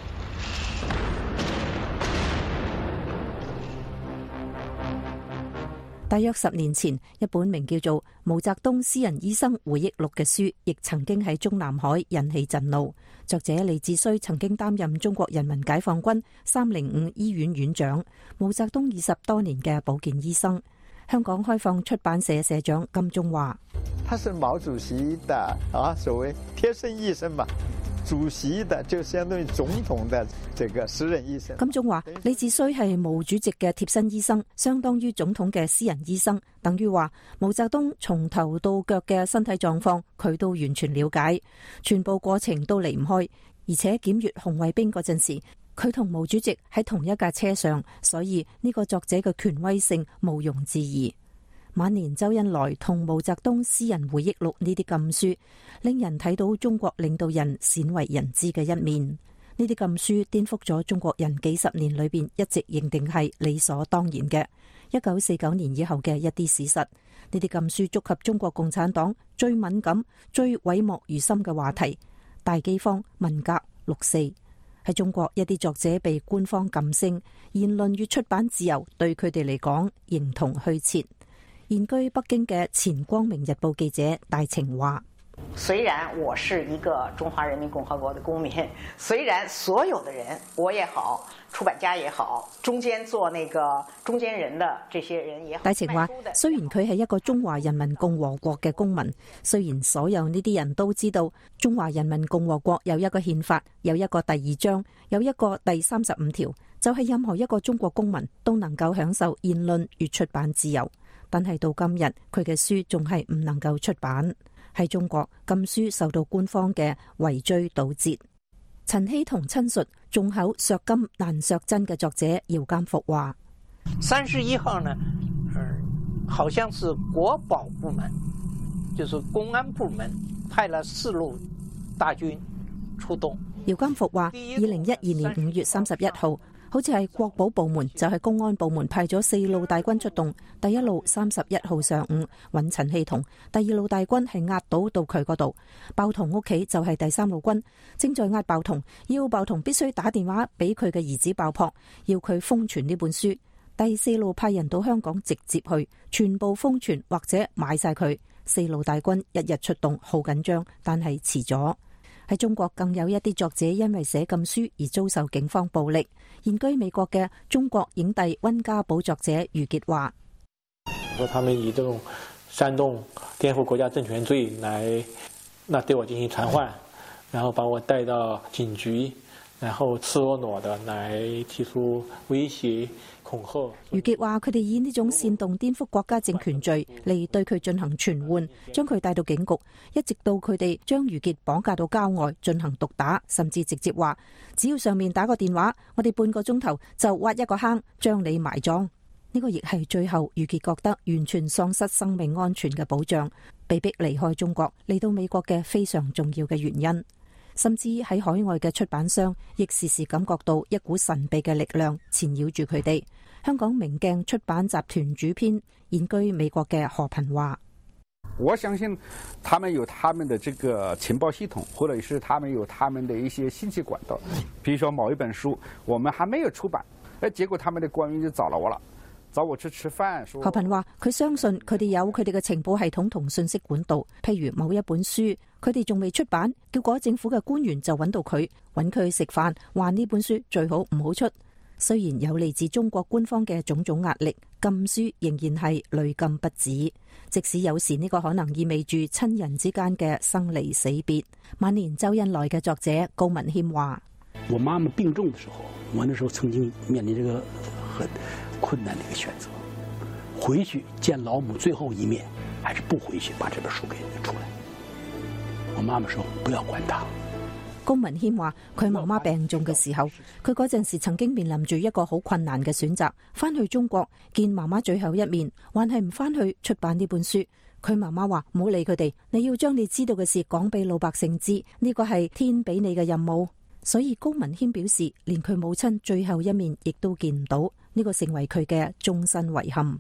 大約十年前，一本名叫做《毛澤東私人醫生回憶錄》嘅書，亦曾經喺中南海引起震怒。作者李志綏曾經擔任中國人民解放軍三零五醫院院長，毛澤東二十多年嘅保健醫生。香港開放出版社社長金鐘話： 他是毛主席的啊，所謂貼身醫生嘛，主席的就相當於總統的這個私人醫生。 金鐘話：李志綏係毛主席嘅貼身醫生，相當於總統嘅私人醫生，等於話毛澤東從頭到腳嘅身體狀況，佢都完全了解，全部過程都離唔開。而且檢閱紅衛兵嗰陣時，佢同毛主席喺同一架車上，所以呢個作者嘅權威性毋庸置疑。晚年周恩來同毛澤東私人回憶錄呢啲禁書，令人睇到中國領導人鮮為人知嘅一面。呢啲禁書顛覆咗中國人幾十年裏邊一直認定係理所當然嘅一九四九年以後嘅一啲事實。呢啲禁書觸及中國共產黨最敏感、最諱莫如深嘅話題：大饑荒、文革、六四。喺中國，一啲作者被官方禁聲，言論與出版自由對佢哋嚟講形同虛設。現居北京嘅前光明日報記者戴晴話： 雖然我是一個中華人民共和國的公民，雖然所有的人，我也好，出版家也好，中間做那個中間人的這些人也好。戴晴話：雖然佢係一個中華人民共和國嘅公民，雖然所有呢啲人都知道中華人民共和國有一個憲法，有一個第二章，有一個第三十五條，就係任何一個中國公民都能夠享受言論與出版自由。但係到今日，佢嘅書仲係唔能夠出版。喺中國，禁書受到官方嘅圍追堵截。陳希同親述眾口鑠金難鑠真嘅作者姚監復話： 三十一號呢，嗯，好像是國保部門，就是公安部門派了四路大軍出動。 姚監復話：二零一二年五月三十一號。好似係國保部門，就係、是、公安部門派咗四路大軍出動。第一路三十一號上午揾陳希同，第二路大軍係壓倒到佢嗰度。鮑彤屋企就係第三路軍，正在壓鮑彤，要鮑彤必須打電話俾佢嘅兒子鮑樸，要佢封存呢本書。第四路派人到香港直接去，全部封存或者買晒佢。四路大軍一日出動，好緊張，但係遲咗。 喺中國更有一啲作者因為寫禁書而遭受警方暴力。現居美國嘅中國影帝溫家寶作者余傑話： 說他們以這種煽動、顛覆國家政權罪來，那對我進行傳喚，然後把我帶到警局，然後赤裸裸地來提出威脅、恐嚇。 余傑話：佢哋以呢種煽動顛覆國家政權罪嚟對佢進行傳喚，將佢帶到警局，一直到佢哋將余傑綁架到郊外進行毒打，甚至直接話：只要上面打個電話，我哋半個鐘頭就挖一個坑將你埋葬。呢個亦係最後余傑覺得完全喪失生命安全嘅保障，被逼離開中國嚟到美國嘅非常重要嘅原因。甚至喺海外嘅出版商亦時時感覺到一股神秘嘅力量纏繞住佢哋。香港明鏡出版集團主編現居美國嘅何頻話： 我相信他們有他們的這個情報系統，或者是他們有他們的一些信息管道。比如說某一本書我們還沒有出版，誒，結果他們的官員就找了我了，找我去吃飯。 何頻話：佢相信佢哋有佢哋嘅情報系統同信息管道，譬如某一本書佢哋仲未出版，結果政府嘅官員就揾到佢，揾佢食飯，話呢本書最好唔好出。雖然有嚟自中國官方嘅種種壓力，禁書仍然係屢禁不止。即使有時呢個可能意味住親人之間嘅生離死別。晚年周恩來嘅作者高文謙話： 我媽媽病重的時候，我那時候曾經面臨這個很困難的一個選擇，回去見老母最後一面，還是不回去把這本書給出來。我媽媽說不要管他。 高文謙話：佢媽媽病重嘅時候，佢嗰陣時曾經面臨住一個好困難嘅選擇，翻去中國見媽媽最後一面，還係唔翻去出版呢本書。佢媽媽話：唔好理佢哋，你要將你知道嘅事講俾老百姓知，呢個係天俾你嘅任務。所以高文謙表示，連佢母親最後一面亦都見唔到，呢個成為佢嘅終身遺憾。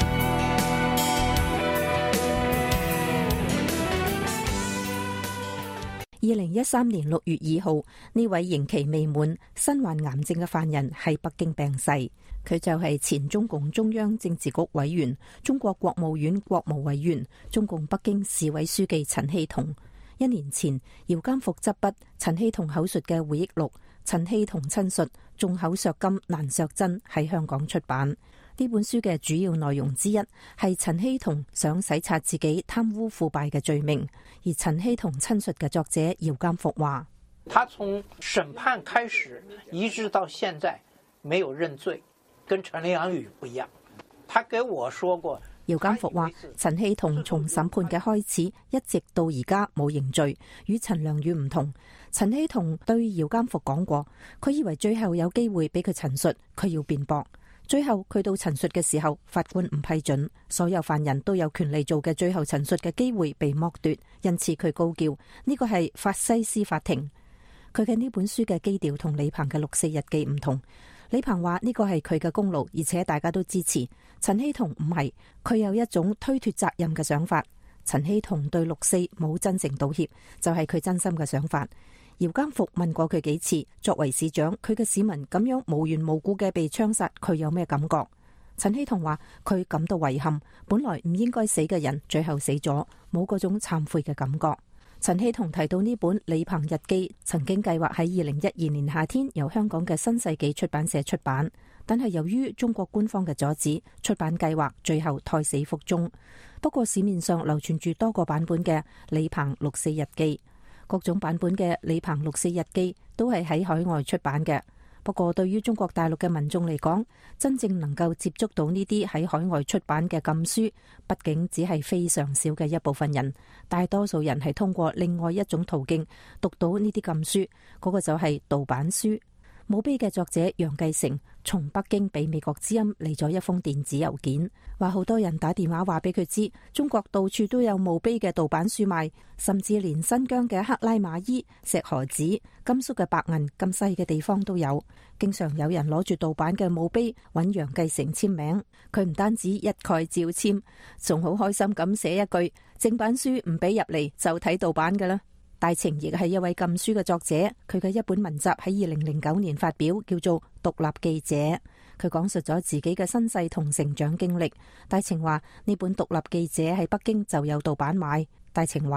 二零一三年六月二號，呢位刑期未滿、身患癌症嘅犯人喺北京病逝。佢就係前中共中央政治局委員、中國國務院國務委員、中共北京市委書記陳希同。一年前，姚監復執筆陳希同口述嘅回憶錄《陳希同親述：眾口鑠金難鑠真》喺香港出版。呢本書嘅主要內容之一係陳希同想洗刷自己貪污腐敗嘅罪名，而陳希同親述嘅作者姚監復話： 他從審判開始一直到現在沒有認罪，跟陳良宇不一樣。他給我說過， 姚監復話陳希同從審判嘅開始一直到而家冇認罪，與陳良宇唔同。陳希同對姚監復講過，佢以為最後有機會俾佢陳述，佢要辯駁。最後佢到陳述嘅時候，法官唔批准，所有犯人都有權利做嘅最後陳述嘅機會被剝奪，因此佢高叫呢個係法西斯法庭。佢嘅呢本書嘅基調同李鵬嘅六四日記唔同。李鵬話呢個係佢嘅功勞，而且大家都支持。陳希同唔係，佢有一種推脫責任嘅想法。陳希同對六四冇真誠道歉，就係佢真心嘅想法。姚監復問過佢幾次，作為市長，佢嘅市民咁樣無緣無故嘅被槍殺，佢有咩感覺？陳希同話佢感到遺憾，本來唔應該死嘅人最後死咗，冇嗰種懺悔嘅感覺。陳希同提到呢本李鵬日記曾經計劃喺二零一二年夏天由香港嘅新世紀出版社出版，但係由於中國官方嘅阻止，出版計劃最後胎死腹中。不過市面上流傳住多個版本嘅李鵬六四日記。各種版本嘅李鵬六四日記都係喺海外出版嘅。不過對於中國大陸嘅民眾嚟講，真正能夠接觸到呢啲喺海外出版嘅禁書，畢竟只係非常少嘅一部分人。大多數人係通過另外一種途徑讀到呢啲禁書，嗰個就係盜版書。墓碑嘅作者楊繼成從北京俾美國之音嚟咗一封電子郵件，話好多人打電話話俾佢知，中國到處都有墓碑嘅盜版書賣，甚至連新疆嘅克拉瑪依、石河子、甘肅嘅白銀咁細嘅地方都有。經常有人攞住盜版嘅墓碑揾楊繼成簽名，佢唔單止一概照簽，仲好開心咁寫一句：正版書唔俾入嚟就睇盜版㗎啦。戴晴亦係一位禁書嘅作者，佢嘅一本文集喺二零零九年發表，叫做《獨立記者》。佢講述咗自己嘅身世同成長經歷。戴晴話呢本《獨立記者》喺北京就有盜版買。戴晴話：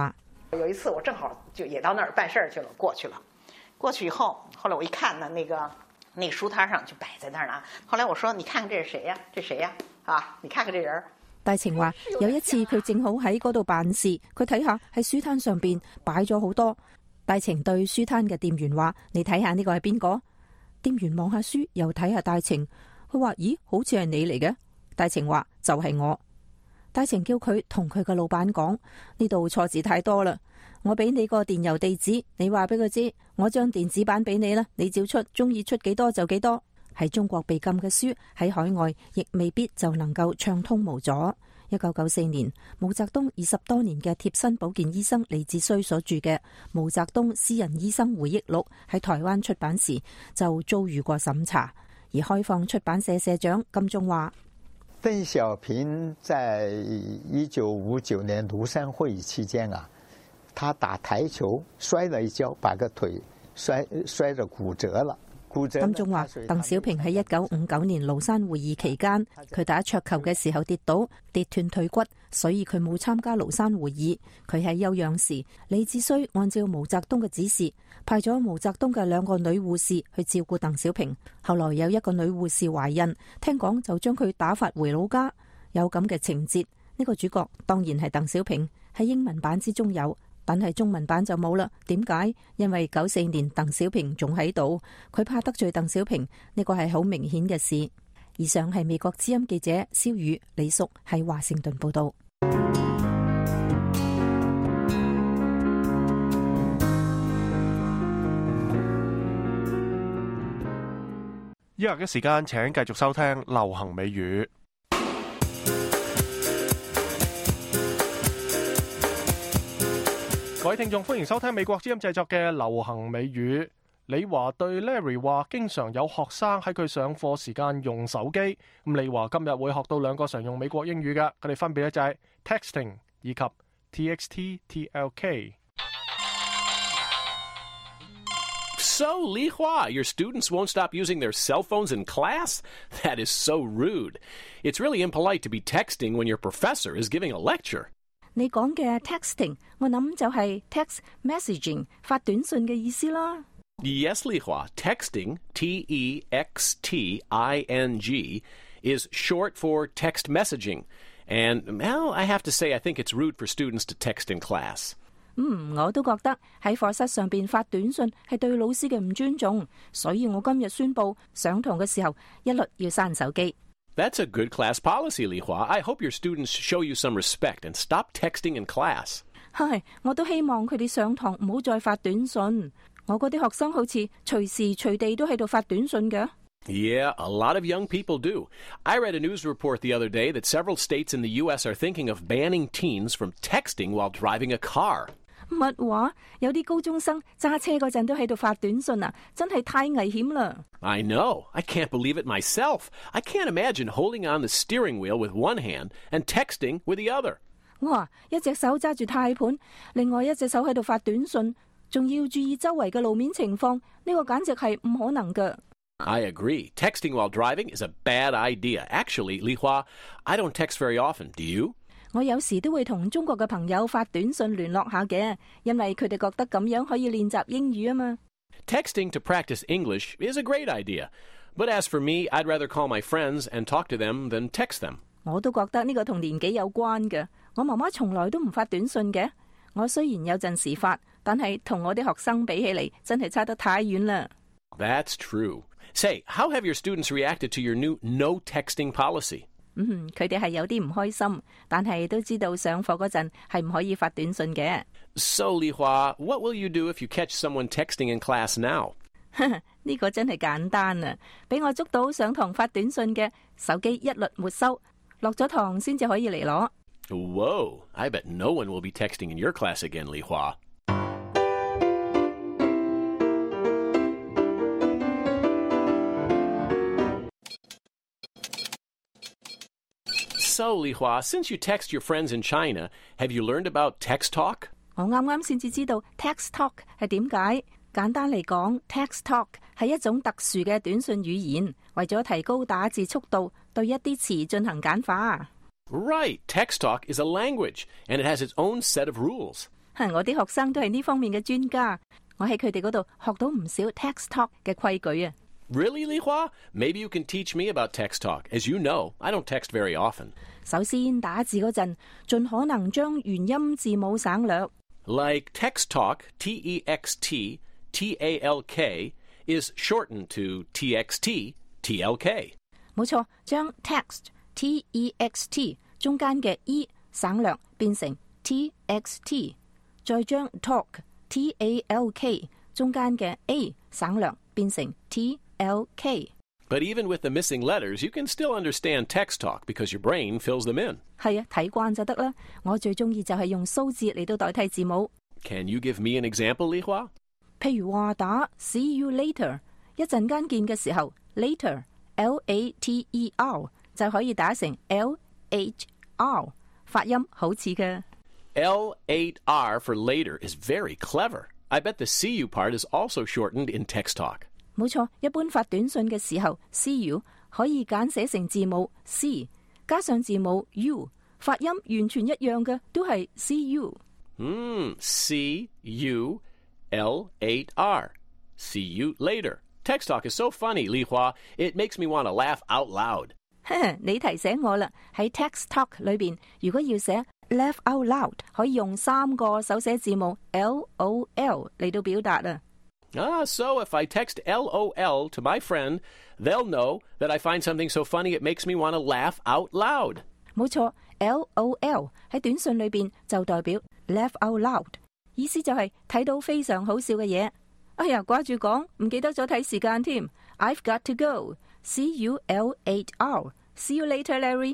有一次我正好就也到那兒辦事兒去了，過去了，過去以後，後來我一看呢，那個那個書攤上就擺在那兒呢。後來我說：你看看這是誰呀？這誰呀？啊，你看看這人。 大晴話有一次佢正好喺嗰度辦事，佢睇下喺書攤上邊擺咗好多。大晴對書攤嘅店員話：你睇下呢個係邊個？店員望下書，又睇下大晴，佢話：咦，好似係你嚟嘅。大晴話：就係我。大晴叫佢同佢嘅老闆講：呢度錯字太多啦，我俾你個電郵地址，你話俾佢知，我將電子版俾你啦，你照出，中意出幾多就幾多。喺中國被禁嘅書喺海外亦未必就能夠暢通無阻。一九九四年，毛澤東二十多年嘅貼身保健醫生李志綏所著嘅《毛澤東私人醫生回憶錄》喺台灣出版時就遭遇過審查，而開放出版社社長金鐘話： 鄧小平在一九五九年廬山會議期間啊，他打台球摔了一跤，把個腿摔摔着骨折了。 金鐘話：鄧小平喺一九五九年廬山會議期間，佢打桌球嘅時候跌倒，跌斷腿骨，所以佢冇參加廬山會議。佢喺休養時，李志綏按照毛澤東嘅指示，派咗毛澤東嘅兩個女護士去照顧鄧小平。後來有一個女護士懷孕，聽講就將佢打發回老家。有咁嘅情節，呢個主角當然係鄧小平。喺英文版之中有，但係中文版就冇啦。點解？因為九四年鄧小平仲喺度，佢怕得罪鄧小平，呢個係好明顯嘅事。以上係美國之音記者蕭宇、李淑喺華盛頓報道。 以下嘅時間請繼續收聽流行美語。各位聽眾，歡迎收聽美國之音製作嘅流行美語。李華對 Larry 話，經常有學生喺佢上課時間用手機。咁李華今日會學到兩個常用美國英語嘅，佢哋分別咧就係 texting 以及 txt tlk。 So, Li Hua, your students won't stop using their cell phones in class? That is so rude. It's really impolite to be texting when your professor is giving a lecture. 你講嘅 texting， 我諗就係 text messaging 發短信嘅意思啦。 Yes, Li Hua, texting, T E X T I N G, is short for text messaging. And, well, I have to say I think it's rude for students to text in class. 嗯，我都覺得喺課室上邊發短信係對老師嘅唔尊重，所以我今日宣布上堂嘅時候一律要閂手機。 That's a good class policy, Li Hua. I hope your students show you some respect and stop texting in class. 係，我都希望佢哋上堂唔好再發短信。我嗰啲學生好似隨時隨地都喺度發短信嘅。 Yeah, a lot of young people do. I read a news report the other day that several states in the U S are thinking of banning teens from texting while driving a car. 乜話？有啲高中生揸車嗰陣都喺度發短信啊，真係太危險啦！ I know. I can't believe it myself. I can't imagine holding on the steering wheel with one hand and texting with the other. 哇！一隻手揸住軚盤，另外一隻手喺度發短信，仲要注意周圍嘅路面情況，呢個簡直係唔可能㗎。 I agree. Texting while driving is a bad idea. Actually, Li Hua, I don't text very often. Do you? 我有時都會同中國嘅朋友發短信聯絡下嘅，因為佢哋覺得咁樣可以練習英語啊嘛。 Texting to practice English is a great idea. But as for me, I'd rather call my friends and talk to them than text them. 我都覺得呢個同年紀有關嘅。我媽媽從來都唔發短信嘅。我雖然有陣時發，但係同我啲學生比起嚟，真係差得太遠啦。 That's true. Say, how have your students reacted to your new no texting policy? 嗯，佢哋係有啲唔開心，但係都知道上課嗰陣係唔可以發短信嘅。 So, Li Hua, what will you do if you catch someone texting in class now? 呢個真係簡單啊！俾我捉到上堂發短信嘅，手機一律沒收，落咗堂先至可以嚟攞。 Whoa, I bet no one will be texting in your class again, Li Hua. So, Li Hua, since you text your friends in China, have you learned about text talk? 我啱啱先至知道 text talk 係點解。簡單嚟講 ，text talk 係一種特殊嘅短信語言，為咗提高打字速度，對一啲詞進行簡化。 Right, text talk is a language, and it has its own set of rules. 我啲學生都係呢方面嘅專家，我喺佢哋嗰度學到唔少 text talk 嘅規矩啊。 Really, Li Hua? Maybe you can teach me about text talk. As you know, I don't text very often. 首先打字嗰陣，盡可能將元音字母省略。 Like text talk, T E X T, T A L K, is shortened to T X T, T L K. 冇錯，將 text, T E X T 中間嘅 E 省略變成 T X T， 再將 talk, T A L K 中間嘅 A 省略變成 T L K. But even with the missing letters, you can still understand text talk because your brain fills them in. 係啊，睇慣就得啦。我最中意就係用數字嚟到代替字母。 Can you give me an example, Li Hua? 譬如話打 See you later， 一陣間見嘅時候 later L A T E R 就可以打成 L H R， 發音好似嘅。 L eight R for later is very clever. I bet the see you part is also shortened in text talk. 冇錯，一般發短信嘅時候 see you 可以簡寫成字母 C 加上字母 U， 發音完全一樣嘅，都係 see you。 嗯 C U L eight R. See you later. Text talk is so funny, Li Hua. It makes me want to laugh out loud. 你提醒我啦，喺 text talk 裏邊，如果要寫 laugh out loud， 可以用三個手寫字母 L O L 嚟到表達啊。 Ah, so if I text L O L to my friend, they'll know that I find something so funny it makes me want to laugh out loud. 冇錯 ，L O L 喺短信裏邊就代表 laugh out loud， 意思就係睇到非常好笑嘅嘢。哎呀，掛住講，唔記得咗睇時間添。I've got to go. See you L eight R. See you later, Larry.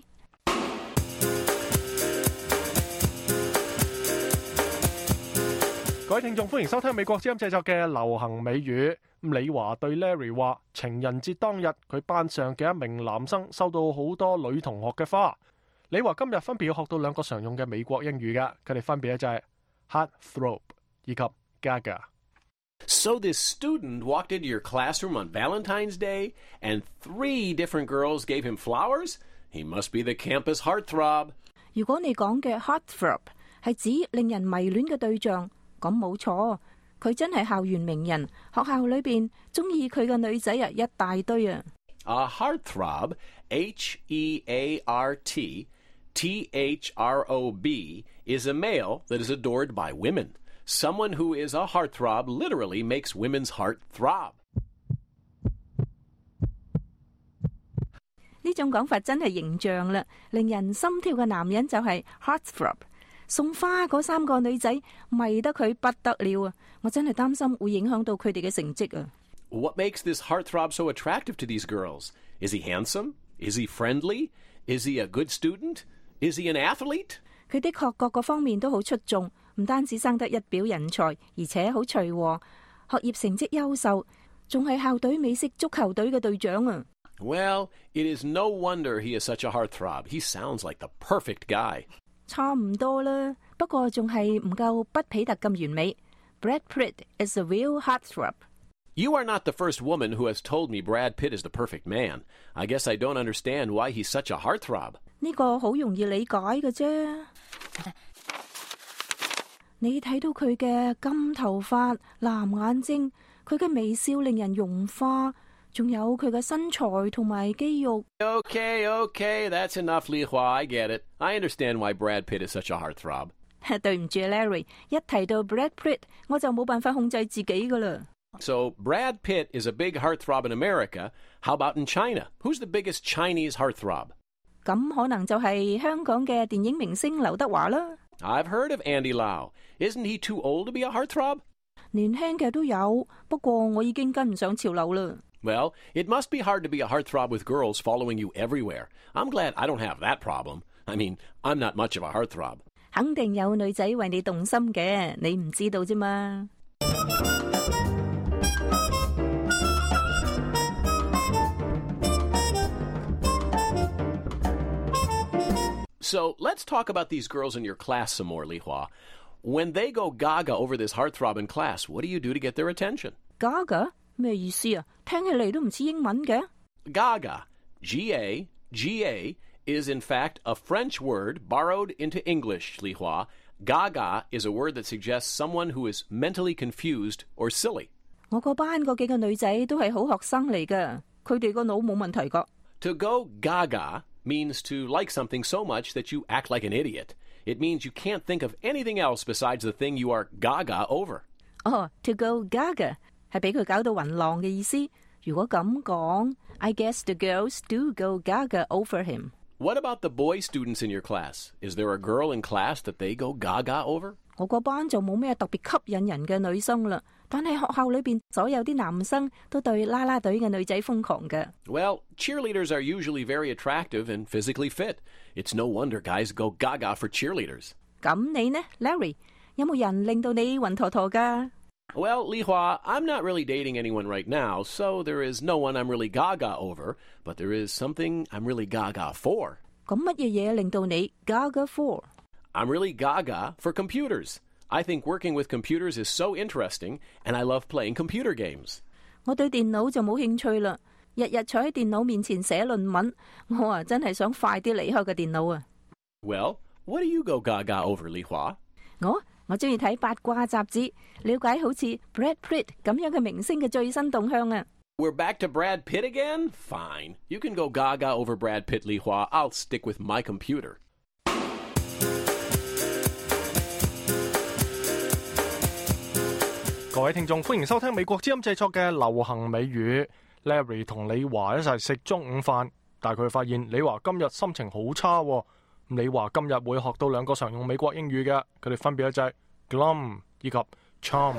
各位聽眾，歡迎收聽美國之音製作嘅流行美語。李華對 Larry 話：情人節當日，佢班上嘅一名男生收到好多女同學嘅花。李華今日分別要學到兩個常用嘅美國英語嘅，佢哋分別咧就係 heartthrob 以及 gaga。So this student walked into your classroom on Valentine's Day, and three different girls gave him flowers? He must be the campus heartthrob. 如果你講嘅 heartthrob 係指令人迷戀嘅對象，咁冇錯，佢真係校園名人，學校裏邊中意佢嘅女仔啊一大堆啊。 A heartthrob, H E A R T T H R O B, is a male that is adored by women. Someone who is a heartthrob literally makes women's heart throb. 呢種講法真係形象啦，令人心跳嘅男人就係 heartthrob。送花嗰三個女仔迷得佢不得了啊！我真係擔心會影響到佢哋嘅成績啊。 What makes this heartthrob so attractive to these girls? Is he handsome? Is he friendly? Is he a good student? Is he an athlete? 佢的確各個方面都好出眾，唔單止生得一表人才，而且好隨和，學業成績優秀，仲係校隊美式足球隊嘅隊長啊。 Well, it is no wonder he is such a heartthrob. He sounds like the perfect guy. 差唔多啦，不過仲係唔夠畢彼特咁完美。Brad Pitt is a real heartthrob. You are not the first woman who has told me Brad Pitt is the perfect man. I guess I don't understand why he's such a heartthrob. 呢個好容易理解嘅啫。你睇到佢嘅金頭髮、藍眼睛，佢嘅微笑令人融化，仲有佢嘅身材同埋肌肉。 Okay, okay, that's enough, Li Hua. I get it. I understand why Brad Pitt is such a heartthrob. 對唔住 Larry， 一提到 Brad Pitt， 我就冇辦法控制自己噶啦。 So Brad Pitt is a big heartthrob in America. How about in China? Who's the biggest Chinese heartthrob? 咁可能就係香港嘅電影明星劉德華啦。 I've heard of Andy Lau. Isn't he too old to be a heartthrob? 年輕嘅都有，不過我已經跟唔上潮流啦。 Well, it must be hard to be a heartthrob with girls following you everywhere. I'm glad I don't have that problem. I mean, I'm not much of a heartthrob. 肯定有女仔為你動心嘅，你唔知道啫嘛。 So let's talk about these girls in your class some more, Li Hua. When they go gaga over this heartthrob in class, what do you do to get their attention? Gaga? 咩意思啊？聽起嚟都唔似英文嘅。 Gaga, G A G A, is in fact a French word borrowed into English, Li Hua. Gaga is a word that suggests someone who is mentally confused or silly. 我個班嗰幾個女仔都係好學生嚟㗎，佢哋個腦冇問題㗎。 To go gaga means to like something so much that you act like an idiot. It means you can't think of anything else besides the thing you are gaga over. 哦 to go gaga 係俾佢搞到暈浪嘅意思。如果咁講 I guess the girls do go gaga over him. What about the boy students in your class? Is there a girl in class that they go gaga over? 我個班就冇咩特別吸引人嘅女生啦，但係學校裏邊所有啲男生都對啦啦隊嘅女仔瘋狂嘅。 Well, cheerleaders are usually very attractive and physically fit. It's no wonder guys go gaga for cheerleaders. 咁你呢 Larry 有冇人令到你暈陀陀㗎？ Well, Li Hua, I'm not really dating anyone right now, so there is no one I'm really gaga over, but there is something I'm really gaga for. 咁乜嘢嘢令到你 gaga for？ I'm really gaga for computers. I think working with computers is so interesting, and I love playing computer games. 我對電腦就冇興趣啦，日日坐喺電腦面前寫論文，我啊真係想快啲離開個電腦啊。 Well, what do you go gaga over, Li Hua? 我我中意睇八卦雜誌，了解好似 Brad Pitt 咁樣嘅明星嘅最新動向啊。 We're back to Brad Pitt again? Fine. You can go gaga over Brad Pitt, Li Hua. I'll stick with my computer. 各位聽眾，歡迎收聽美國之音製作嘅流行美語。Larry 同李華一齊食中午飯，但係佢發現李華今日心情好差喎。李華今日會學到兩個常用美國英語嘅，佢哋分別就係 glum 以及 chum。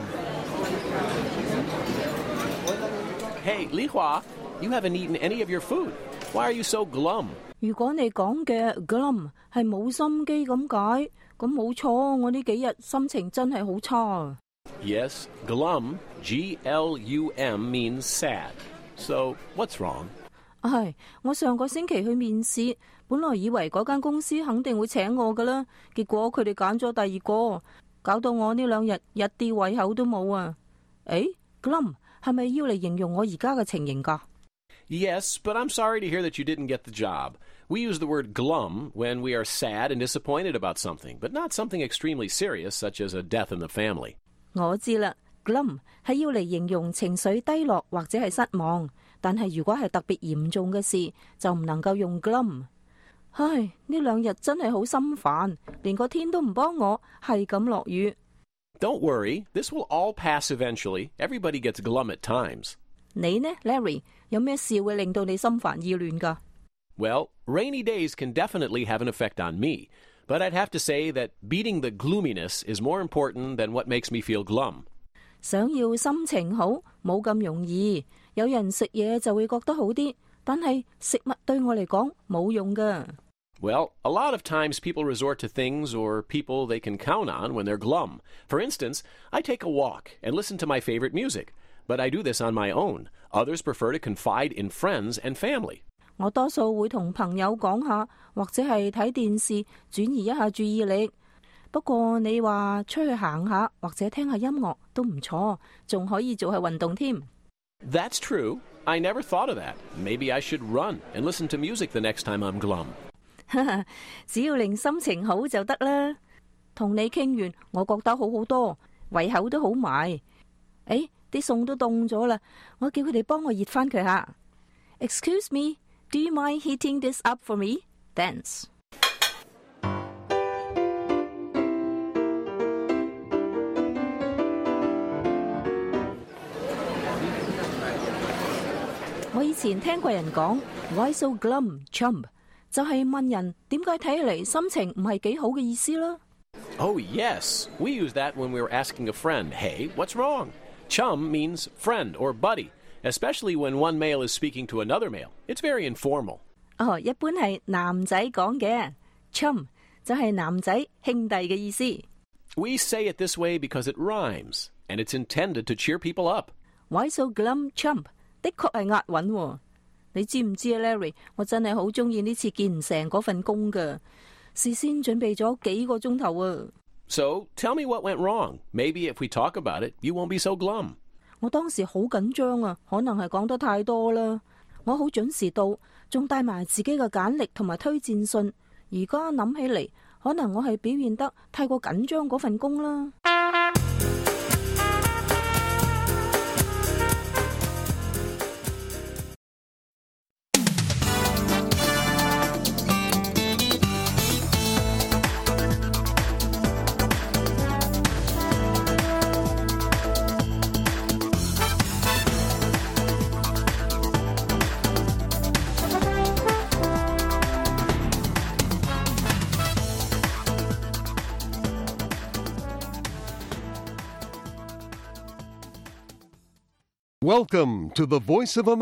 Hey, Li Hua, you haven't eaten any of your food. Why are you so glum? 如果你講嘅 glum 係冇心機咁解，咁冇錯，我呢幾日心情真係好差。 Yes, glum, G L U M, means sad. So, what's wrong? 唉，我上個星期去面試，本來以為嗰間公司肯定會請我噶啦，結果佢哋揀咗第二個，搞到我呢兩日一啲胃口都冇啊！誒 glum 係咪要嚟形容我而家嘅情形㗎？ Yes, but I'm sorry to hear that you didn't get the job. We use the word glum when we are sad and disappointed about something, but not something extremely serious, such as a death in the family. 我知啦 glum 係要嚟形容情緒低落或者係失望，但係如果係特別嚴重嘅事，就唔能夠用 glum。 唉，呢兩日真係好心煩，連個天都唔幫我，係咁落雨。 Don't worry, this will all pass eventually. Everybody gets glum at times. 你呢 Larry 有咩事會令到你心煩意亂㗎？ Well, rainy days can definitely have an effect on me, but I'd have to say that beating the gloominess is more important than what makes me feel glum. 想要心情好冇咁容易，有人食嘢就會覺得好啲，但係食物對我嚟講冇用㗎。 Well, a lot of times people resort to things or people they can count on when they're glum. For instance, I take a walk and listen to my favorite music, but I do this on my own. Others prefer to confide in friends and family. 我多數會同朋友講下，或者係睇電視轉移一下注意力。不過你話出去行下或者聽下音樂都唔錯，仲可以做下運動添。 That's true. I never thought of that. Maybe I should run and listen to music the next time I'm glum. 只要令心情好就得啦。同你傾完，我覺得好好多，胃口都好埋。誒，啲餸都凍咗啦，我叫佢哋幫我熱返佢下。Excuse me, do you mind heating this up for me? Thanks. 我以前聽過人講 Why so glum, chump？ 就係問人點解睇起嚟心情唔係幾好嘅意思啦。 Oh, yes. We use that when we were asking a friend, hey, what's wrong? Chum means friend or buddy, especially when one male is speaking to another male. It's very informal. 哦，一般係男仔講嘅 chum 就係男仔兄弟嘅意思。 We say it this way because it rhymes, and it's intended to cheer people up. Why so glum, chump？ 的確係押韻喎。你知唔知啊 Larry？ 我真係好中意呢次見唔成嗰份工㗎，事先準備咗幾個鐘頭啊。 So, tell me what went wrong. Maybe if we talk about it, you won't be so glum. 我當時好緊張啊，可能係講得太多啦。我好準時到，仲帶埋自己嘅簡歷同埋推薦信。而家諗起嚟， 可能我係表現得太過緊張嗰份工啦。 Welcome to the Voice of America.